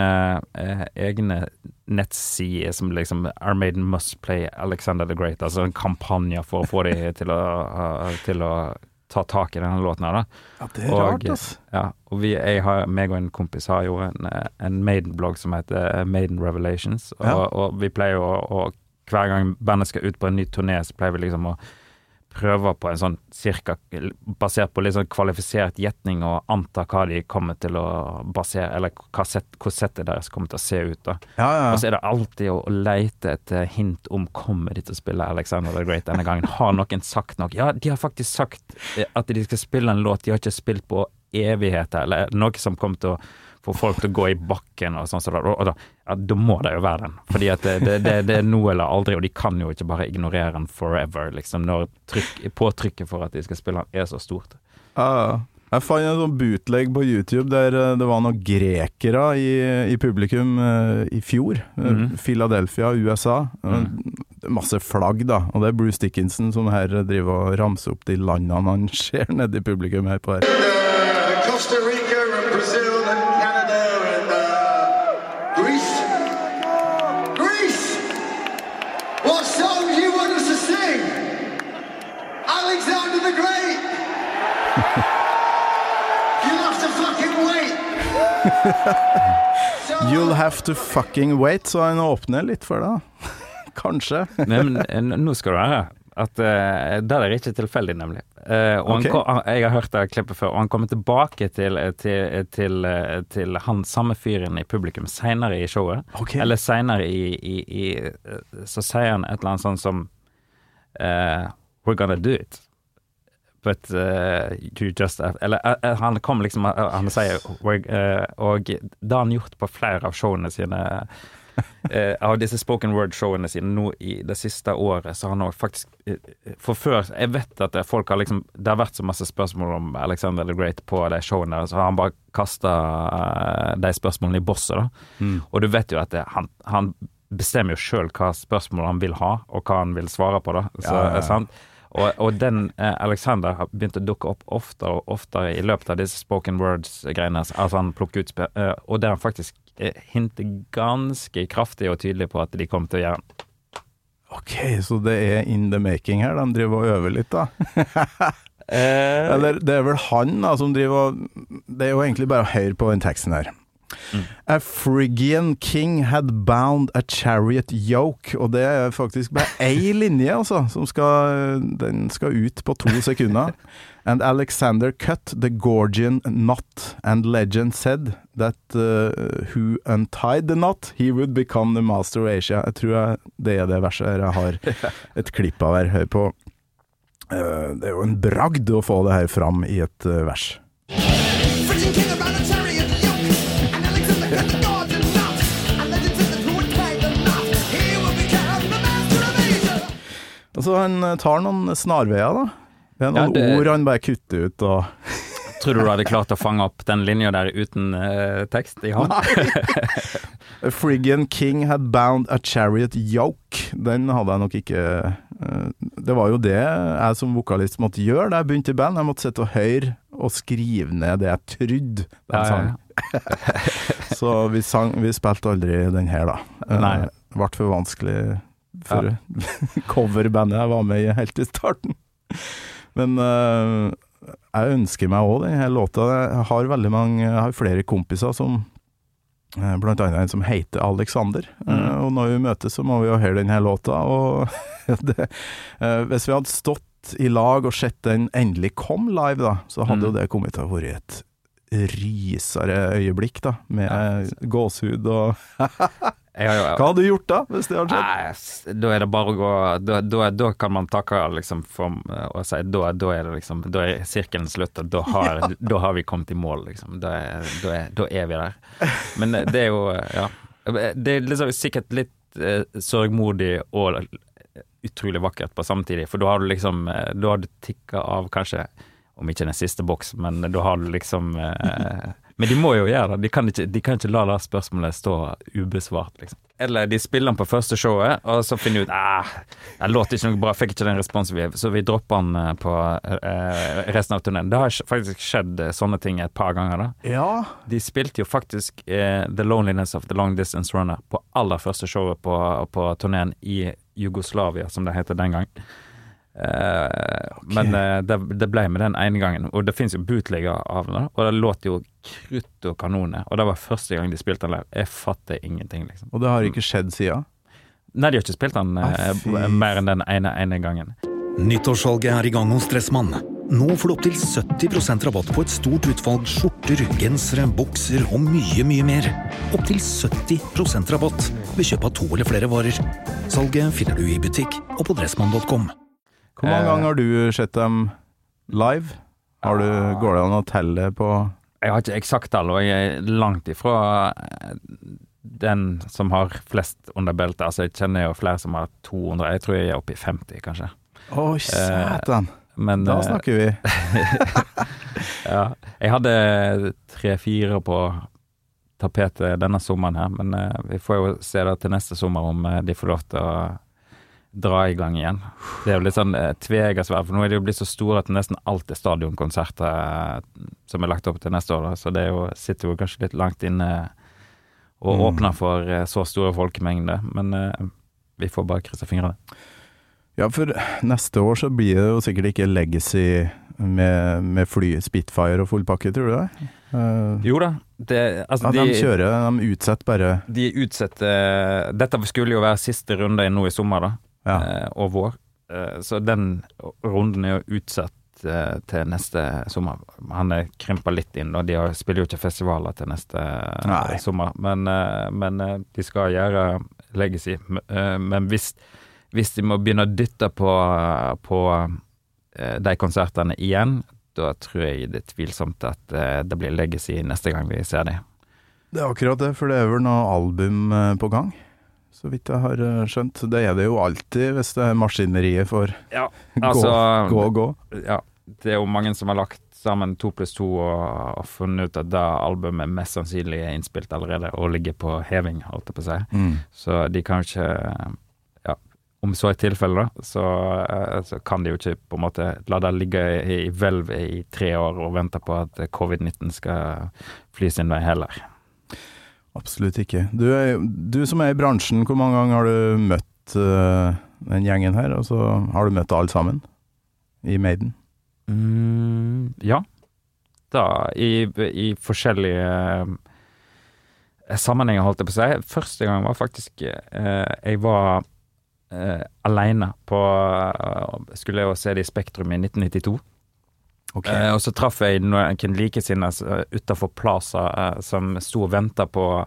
egne nettsider som liksom Our Maiden Must Play Alexander the Great, altså en kampanje for å få de til å ta tak i denne låten her da.
Ja, det rart, altså.
Ja, og meg og en kompis har jo en Maiden-blogg som heter Maiden Revelations, og vi pleier å hver gang bandet skal ut på en ny turné, så pleier vi liksom å prøve på en sånn cirka, basert på litt sånn kvalifisert gjetning og anta hva de kommer til å basere, eller hvor settet deres kommer til å se ut da. Og så det alltid å lete etter hint om kommer de til å spille Alexander the Great denne gangen. Har noen sagt noe? Ja, de har faktisk sagt at de skal spille en låt de har ikke spilt på evigheter, eller noe som kommer til å få folk til å gå i bakken og sånn, og da må det jo være den. Fordi at det nå eller aldri, og de kan jo ikke bare ignorere den forever, liksom, når påtrykket for at de skal spille den så stort.
Jeg fant en sånn bootleg på YouTube der det var noen grekere i publikum i fjor, Philadelphia, USA. Masse flagg da, og det Bruce Dickinson som her driver og ramser opp de landene han ser nede i publikum her på her.
Costa Rica and Brazil and Canada and Greece. Greece! What song do you want us to sing? Alexander the Great! You'll have to fucking wait!
You'll have to fucking wait, så han åpner litt for det. Kanskje.
Men nå skal du høre at det ikke tilfeldig nemlig. Og jeg har hørt det klippet før, og han kommer tilbake til han samme fyren i publikum senere i showet, eller senere så sier han et eller annet sånn som we're gonna do it but you just eller han kom liksom, han sier og det har han gjort på flere av showene sine av disse spoken word showene sine nå i det siste året, så har han faktisk for før, jeg vet at folk har liksom, det har vært så masse spørsmål om Alexander the Great på de showene, så har han bare kastet de spørsmålene i bosset da, og du vet jo at han bestemmer jo selv hva spørsmål han vil ha, og hva han vil svare på da, så sant? Og den Alexander har begynt å dukke opp oftere og oftere i løpet av disse spoken words-greiene, altså han plukker ut og der han faktisk hinter ganske kraftig og tydelig på at de kommer til å gjøre den.
Ok, så det in the making her, de driver og øver litt da. Eller det vel han da, som driver det jo egentlig bare å høre på den teksten her. A Phrygian king had bound a chariot yoke, og det faktisk bare en linje altså, som den skal ut på 2 sekunder. And Alexander cut the Gordian knot, and legend said that who untied the knot, he would become the master of Asia. Jeg tror det det verset her jeg har et klipp av her, hør på. Det jo en bragd å få det her fram i et vers. Phrygian king about a chariot yoke, and Alexander cut the Gordian knot, and legend said that who untied the knot, he would become the master of Asia. Altså han tar noen snarveier da. Det noen ord han bare kutter ut og
Tror du hadde klart å fange opp den linja der uten tekst i hånd?
A Phrygian king had bound a chariot yoke. Den hadde jeg nok ikke det var jo det jeg som vokalist måtte gjøre da jeg begynte i band. Jeg måtte sitte og høre og skrive ned det jeg trodde den sang. Så vi spilte aldri den her da. Det ble for vanskelig for coverbandet jeg var med i helt i starten. Men jeg ønsker meg også denne låta. Jeg har flere kompiser som blant annet en som heter Alexander. Og når vi møtes så må vi jo høre denne låta. Og hvis vi hadde stått i lag og sett den endelig kom live da, så hadde jo det kommet til å være et rysere øyeblikk da, med gåshud og... Hva hadde du gjort da, hvis det hadde skjedd?
Da det bare å gå da kan man takke liksom og si da det liksom da sirkelen slutt og da har vi kommet i mål liksom da vi der men det jo det liksom sikkert litt sørgmodig og utrolig vakkert på samtidig for da har du liksom da har du tikket av kanskje om ikke den siste boks men da har du liksom men de må jo gjøre det, de kan ikke la det spørsmålet stå ubesvart liksom. Eller de spiller den på første showet og så finner de ut, jeg låter ikke noe bra, fikk ikke den responsen så vi dropper den på resten av turneen. Det har faktisk skjedd sånne ting et par ganger da.
Ja.
De spilte jo faktisk The Loneliness of the Long Distance Runner på aller første showet på turneen i Jugoslavia, som det heter den gang. Men det ble med den ene gangen, og det finnes jo bootlegger av det, og det låt jo krutt og kanoner, og det var første gang de spilte den live. Jeg fatter ingenting, liksom.
Og det har ikke skjedd siden?
Nei, de har ikke spilt den mer enn den ene gangen.
Nyttårssalget I gang hos Dressmann. Nå får du opp til 70% rabatt på et stort utvalg skjorter, gensere, bukser og mye, mye mer. Opp til 70% rabatt ved kjøp av 2 eller flere varer. Salget finner du I butikk og på dressmann.com.
Hvor mange ganger har du sett dem live? Går det an å telle på?
Jeg har ikke eksakt tall, og jeg langt ifra den som har flest under beltet. Altså, jeg kjenner jo flere som har 200. Jeg tror jeg oppe I 50, kanskje.
Satan.
Men,
da snakker vi.
Ja, jeg hadde 3-4 på tapetet denne sommeren her, men vi får jo se det til neste sommer om de får lov til å dra I gang igjen. Det jo litt sånn tvegersverd, for nå det jo blitt så store at nesten alt stadionkonserter som lagt opp til neste år, da. Så det sitter jo kanskje litt langt inne og åpner for så store folkemengder, men vi får bare krysse fingrene.
Ja, for neste år så blir det jo sikkert ikke legacy med fly, Spitfire og fullpakke, tror du det?
Jo da. Altså
de utsetter bare...
De utsetter... Dette skulle jo være siste runde nå I sommer da, og vår. Så den runden jo utsatt til neste sommer. Han krymper litt inn, og de spiller jo ikke festivaler til neste sommer. Men de skal gjøre legacy. Men hvis de må begynne å dytte på de konsertene igjen, da tror jeg det tvilsomt at det blir legacy neste gang vi ser det.
Det akkurat det, for det vel noe album på gang, så vidt jeg har skjønt. Det det jo alltid hvis det maskineriet får gå.
Ja, det jo mange som har lagt sammen 2+2 og funnet ut at det albumet mest sannsynlig innspilt allerede og ligger på heving, holdt jeg på å si. Så de kan ikke... Om så tilfelle da, så kan de jo ikke på en måte la det ligge I hvelv I 3 år og vente på at covid-19 skal fly sin vei heller.
Absolutt ikke. Du som I bransjen, hvor mange ganger har du møtt den gjengen her? Og så har du møtt alle sammen I Maiden?
Ja. Da, I forskjellige sammenhenger holdt jeg på å si. Første gang var faktisk jeg var alene på skulle jeg jo se det I Spektrum I 1992 og så traff jeg noen likesinnes utenfor Plaza som stod og ventet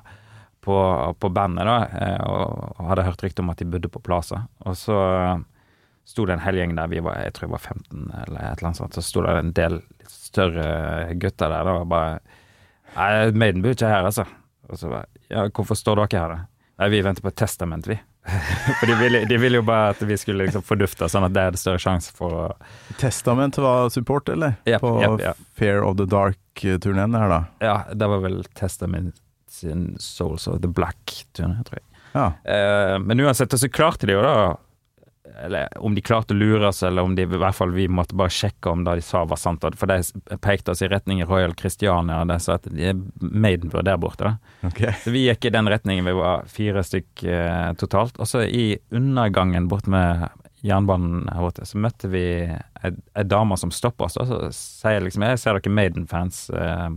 på bandet da, og hadde hørt rykte om at de bodde på Plaza og så stod det en hel gjeng der jeg tror jeg var 15 eller et eller annet sånt, så stod det en del større gutter der da, og bare Maiden bor ikke her altså og så bare, ja, hvorfor står dere her da? Nei, vi venter på et testament vi for de ville jo bare at vi skulle liksom fordufte sånn at det det større sjanse for
Testament var support, eller?
Yep,
på Fear of the Dark-turnéen der da?
Ja, det var vel Testament in Souls of the Black-turné, tror jeg.
Ja.
Men uansett, så klarte de jo da eller om de klarte å lure oss, eller om de I hvert fall vi måtte bare sjekke om det de sa var sant, for de pekte oss I retning Royal Christiania, og de sa at Maiden var der borte da. Så vi gikk I den retningen, vi var 4 stykk totalt, og så I undergangen bort med jernbanen her borte, så møtte vi en dame som stoppet oss, og så sier liksom, jeg ser dere Maiden-fans,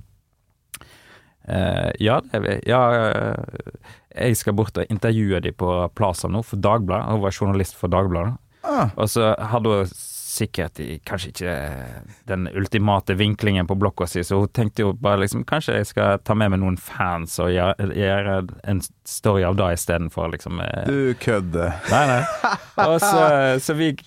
ja, det vi. Ja, jeg skal bort og intervjue de på Plaza nå for Dagbladet. Hun var journalist for Dagbladet. Og så hadde hun sikkert kanskje ikke den ultimate vinklingen på blokka si, så hun tenkte jo bare liksom, kanskje jeg skal ta med meg noen fans og gjøre en story av det I stedet for liksom...
Du kødde.
Nei. Og så vi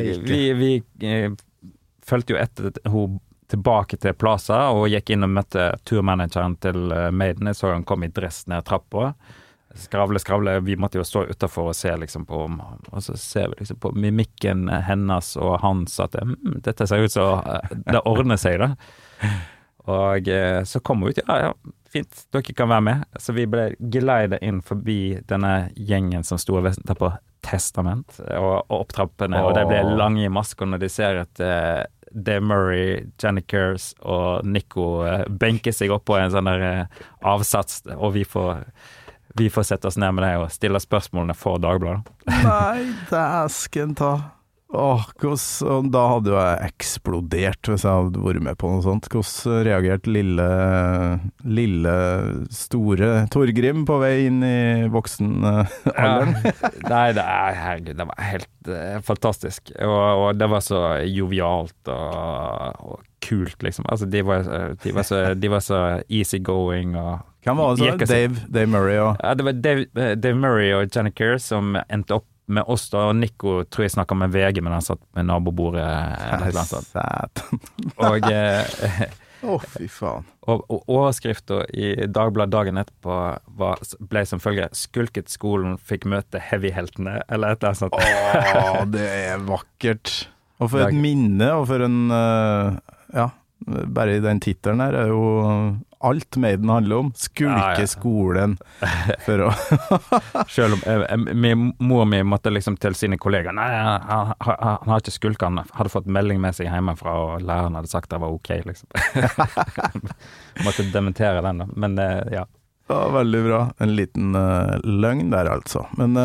følte jo etter hun tilbake til Plaza og gikk inn og møtte turmanageren til Maiden. Jeg så han kom I dress ned trappa. Skravle. Vi måtte jo stå utenfor og se liksom på, og så ser vi liksom på mimikken hennes og hans at dette ser ut så det ordner seg da. Og så kom hun ut, ja, fint, dere kan være med. Så vi ble geleidet inn forbi denne gjengen som stod og ventet på Testament og opp trappene, og det ble lange I masker når de ser at Dave Murray, Jenny Kers og Nico benker seg opp på en sånn der avsats, og vi får sette oss ned med det og stille spørsmålene for Dagbladet.
Nei, det sken ta. Da hadde jo jeg eksplodert hvis jeg hadde vært med på noe sånt. Hvordan reagerte lille store Torgrim på vei inn i voksenalderen?
Nei, herregud, det var helt fantastisk. Og det var så jovialt og kult, liksom. Altså, de var så easygoing og
Hvem var det så? Dave Murray og...
Ja, det var Dave Murray og Jenny Kerr som endte opp med oss da, og Nico tror jeg snakket med VG, men han satt med nabobordet og
fy faen.
Og overskriften i Dagbladet dagen etterpå ble som følge skulket skolen, fikk møte heavy-heltene, eller et eller annet sånt.
Det vakkert. Og for et minne, og for en bare i den titelen her er jo alt Maiden handler om, skulke skolen for å
selv om mor mi måtte liksom til sine kollegaer, nei, han har ikke skulket, han hadde fått melding med seg hjemmefra og læreren hadde sagt det var ok liksom. Måtte dementere den da, men ja.
Veldig bra, en liten løgn der altså, men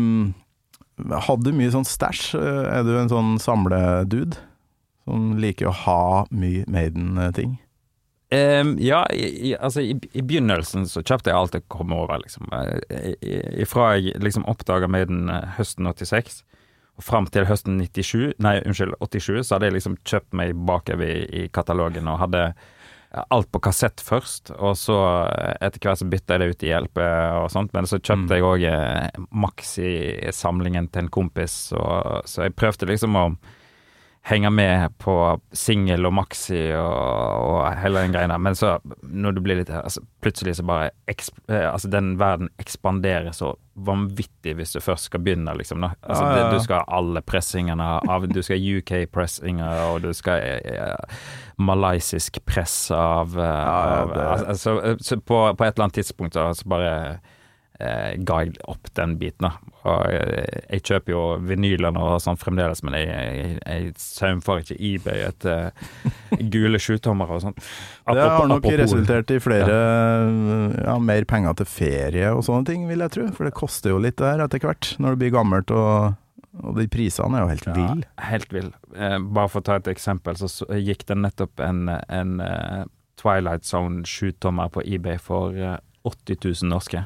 hadde du mye sånn stæsj? Er du en sånn samledude som liker å ha mye Maiden-ting?
Ja, i begynnelsen så kjøpte jeg alt jeg kom over, liksom. Ifra jeg liksom oppdaget Maiden høsten 86, og frem til høsten 87, så hadde jeg liksom kjøpt meg bakover i katalogen, og hadde alt på kassett først, og så etter hvert så bytte jeg det ut i LP og sånt, men så kjøpte jeg også Maxi-samlingen til en kompis, så jeg prøvde liksom å henge med på single og maxi og hele den greia, men så når du blir litt plutselig så bare den verden ekspanderer så vanvittig hvis du først skal begynne liksom, du skal ha alle pressingene av, du skal UK-pressinger og du skal malaysisk press av så på et eller annet tidspunkt så bare ga jeg opp den biten og jeg kjøper jo vinylene og sånn fremdeles, men jeg saumfer ikke eBay etter gule 7-tommer og sånt.
Det har nok resultert i flere mer penger til ferie og sånne ting, vil jeg tro, for det koster jo litt der etter hvert når det blir gammelt og de prisene er jo helt vill.
Helt vill. Bare for å ta et eksempel, så gikk det nettopp en Twilight Zone 7-tommer på eBay for 80 000 norske.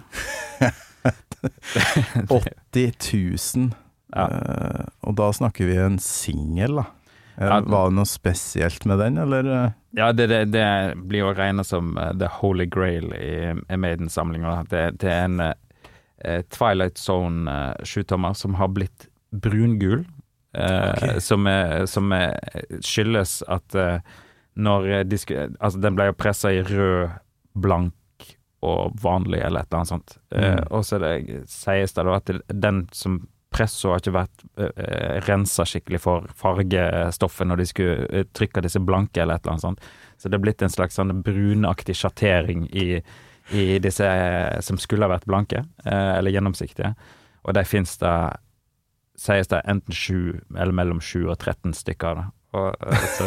80 000. Og da snakker vi en single, da. Var det noe spesielt med den, eller?
Ja, det blir jo regnet som The Holy Grail i Maiden-samlingen. Det er en Twilight Zone 7-tommer som har blitt brungul, som skyldes at når den ble jo presset i rød, blank og vanlig eller et eller annet sånt. Og så sies det da at den som presset har ikke vært renset skikkelig for fargestoffet når de skulle trykke disse blanke eller et eller annet sånt. Så det er blitt en slags sånn brunaktig sjattering i disse som skulle ha vært blanke eller gjennomsiktige. Og der finnes det, sies det enten 7 eller mellom 7 og 13 stykker da. Så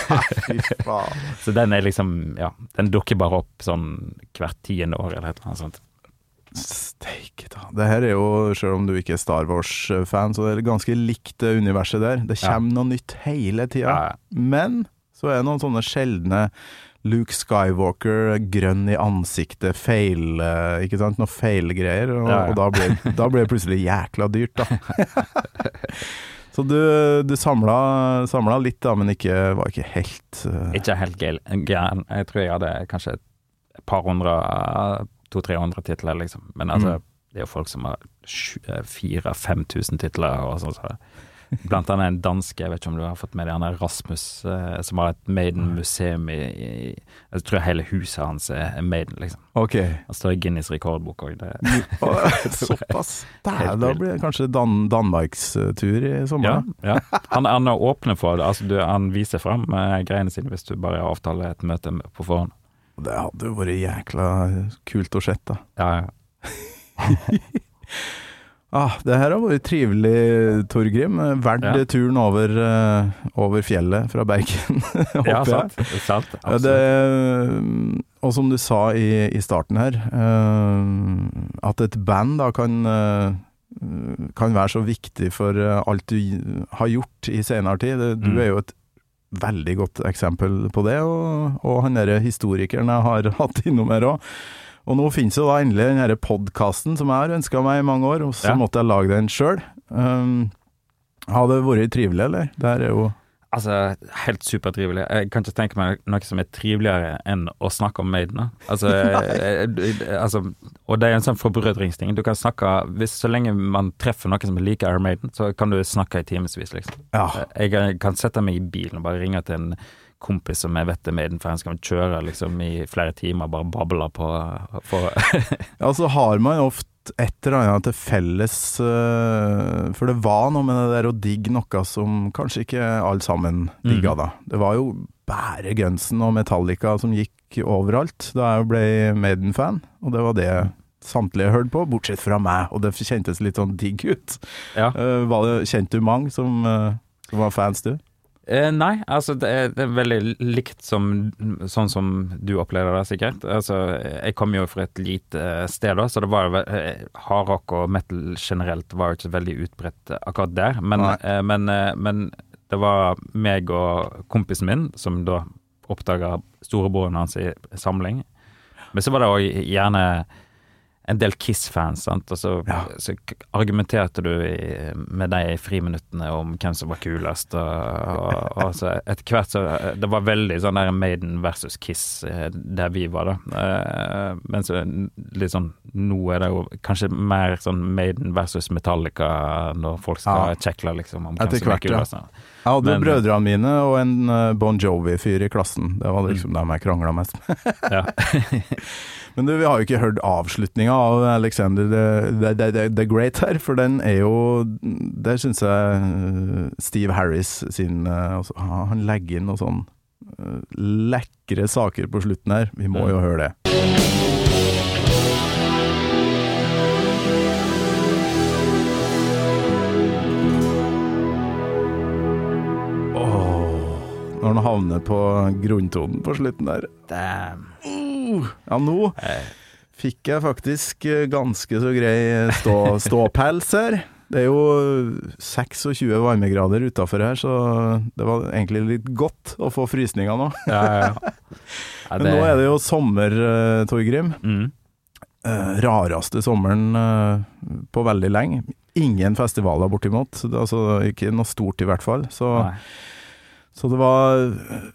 så den er liksom den dukker bare opp sånn hvert 10. år eller et eller annet sånt.
Steike da. Det her er jo, selv om du ikke er Star Wars-fan, så er det ganske likt det universet der. Det kommer noe nytt hele tiden. Men så er det noen sånne sjeldne Luke Skywalker, grønn i ansiktet, ikke sant? Noe feilgreier, og da blir det plutselig jækla dyrt da. Så du samlet litt da, men var ikke helt...
Ikke helt gæren. Jeg tror jeg hadde kanskje et par 200-300 titler, liksom. Men altså, det er jo folk som har 4-5 tusen titler og sånn. Så. Blant annet en dansk, jeg vet ikke om du har fått med det, han er Rasmus, som har et Maiden-museum jeg tror hele huset hans er Maiden, liksom.
Ok.
Han står i Guinness rekordbok også.
Såpass. Da blir det kanskje Danmarks tur i sommer.
Ja. Han er åpne for det, altså han viser frem greiene sine hvis du bare avtaler et møte på forhånd.
Det hadde jo vært jækla kult å sette da.
Ja.
Det her har vært trivelig, Torgrim. Verd turen over fjellet fra Bergen.
Ja, sant.
Og som du sa i starten her, at et band da kan kan være så viktig for alt du har gjort I senere tid. Du jo et veldig godt eksempel på det, og han der historikeren jeg har hatt innom her også. Og nå finnes jo da endelig den her podcasten som jeg har ønsket meg I mange år, og så måtte jeg lage den selv. Har det vært trivelig, eller? Det her jo...
Altså, helt supertrivelig. Jeg kan ikke tenke meg noe som triveligere enn å snakke om Maiden. Altså, og det en sånn forbrødringsting. Du kan snakke, så lenge man treffer noe som like Iron Maiden, så kan du snakke I timesvis, liksom. Ja. Jeg kan sette meg I bilen og bare ringe til en kompis som jeg vet Maiden, for han skal kjøre liksom I flere timer, bare babler på.
Ja, så har man ofte et eller annet til felles, for det var noe med det der å digge noe som kanskje ikke alle sammen digget da. Det var jo bare Gunsen og Metallica som gikk overalt da jeg ble Maiden-fan, og det var det samtlige hørte på, bortsett fra meg, og det kjentes litt sånn digg ut. Ja. Kjente du mange som var fans du?
Nei, altså det veldig likt sånn som du opplever det sikkert. Altså, jeg kom jo fra et lite sted da, så det var hardrock og metal generelt var jo ikke veldig utbredt akkurat der, men det var meg og kompisen min som da oppdaget storebroren hans I samling. Men så var det også gjerne en del Kiss-fans, sant? Og så argumenterte du med deg I friminuttene om hvem som var kulest, og så etter hvert så, det var veldig sånn der Maiden versus Kiss der vi var da. Men så litt sånn, nå det jo kanskje mer sånn Maiden versus Metallica når folk skal tjekke liksom om hvem som var kulest.
Jeg hadde brødrene mine og en Bon Jovi-fyr I klassen. Det var liksom dem jeg kranglet mest med. Ja. Men vi har jo ikke hørt avslutningen av Alexander the Great her, for den jo, der synes jeg Steve Harris sin, han legger inn noen sånn lekre saker på slutten her. Vi må jo høre det. Når han havner på grunntonen på slutten der.
Damn.
Ja, nå fikk jeg faktisk ganske så grei ståpels her. Det jo 26 varmegrader utenfor her, så det var egentlig litt godt å få frysninger nå. Ja, Men nå det jo sommer, Torgrim. Rareste sommeren på veldig lenge. Ingen festivaler bortimot, altså ikke noe stort I hvert fall. Så det var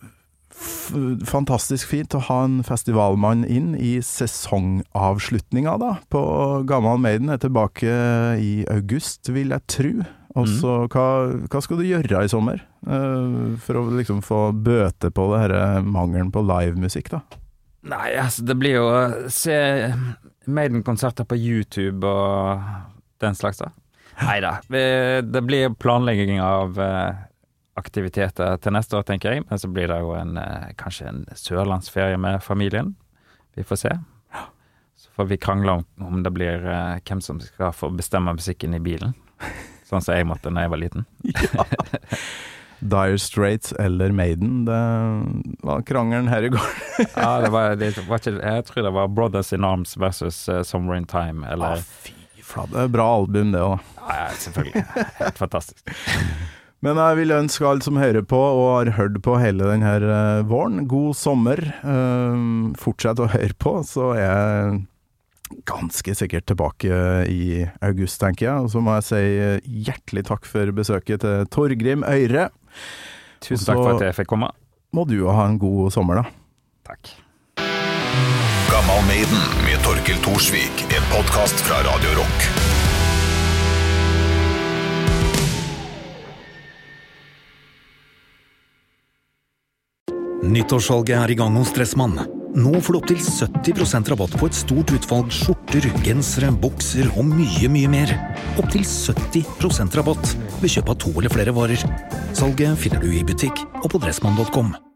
fantastisk fint å ha en festivalmann inn I sesongavslutningen da, på Gammal Maiden tilbake I august, vil jeg tro. Og så, hva skal du gjøre I sommer? For å liksom få bøte på det her mangelen på livemusikk da?
Nei, altså det blir jo å se Maiden-konserter på YouTube og den slags da. Neida, det blir planlegging av aktiviteter til neste år, tenker jeg, men så blir det jo kanskje en sørlandsferie med familien. Vi får se. Så får vi krangle om det blir hvem som skal få bestemme musikken I bilen. Sånn som jeg måtte når jeg var liten.
Ja. Dire Straits eller Maiden, det var krangelen her I går.
Ja, det var ikke, jeg tror det var Brothers in Arms versus Somewhere in Time, eller...
fy flad, det bra album det også.
Ja, selvfølgelig. Helt fantastisk.
Men jeg vil ønske alle som hører på og har hørt på hele denne våren. God sommer. Fortsett å høre på, så jeg ganske sikkert tilbake I august, tenker jeg. Og så må jeg si hjertelig takk for besøket til Torgrim Øyre.
Tusen takk for at jeg fikk komme.
Må du ha en god sommer da.
Takk.
Gammal Maiden med Torkel Torsvik, en podcast fra Radio Rock.
Nyttårssalget I gang hos Dressmann. Nå får du opp til 70% rabatt på et stort utvalg skjorter, gensere, bukser og mye, mye mer. Opp til 70% rabatt ved kjøp av 2 eller flere varer. Salget finner du I butikk og på dressmann.com.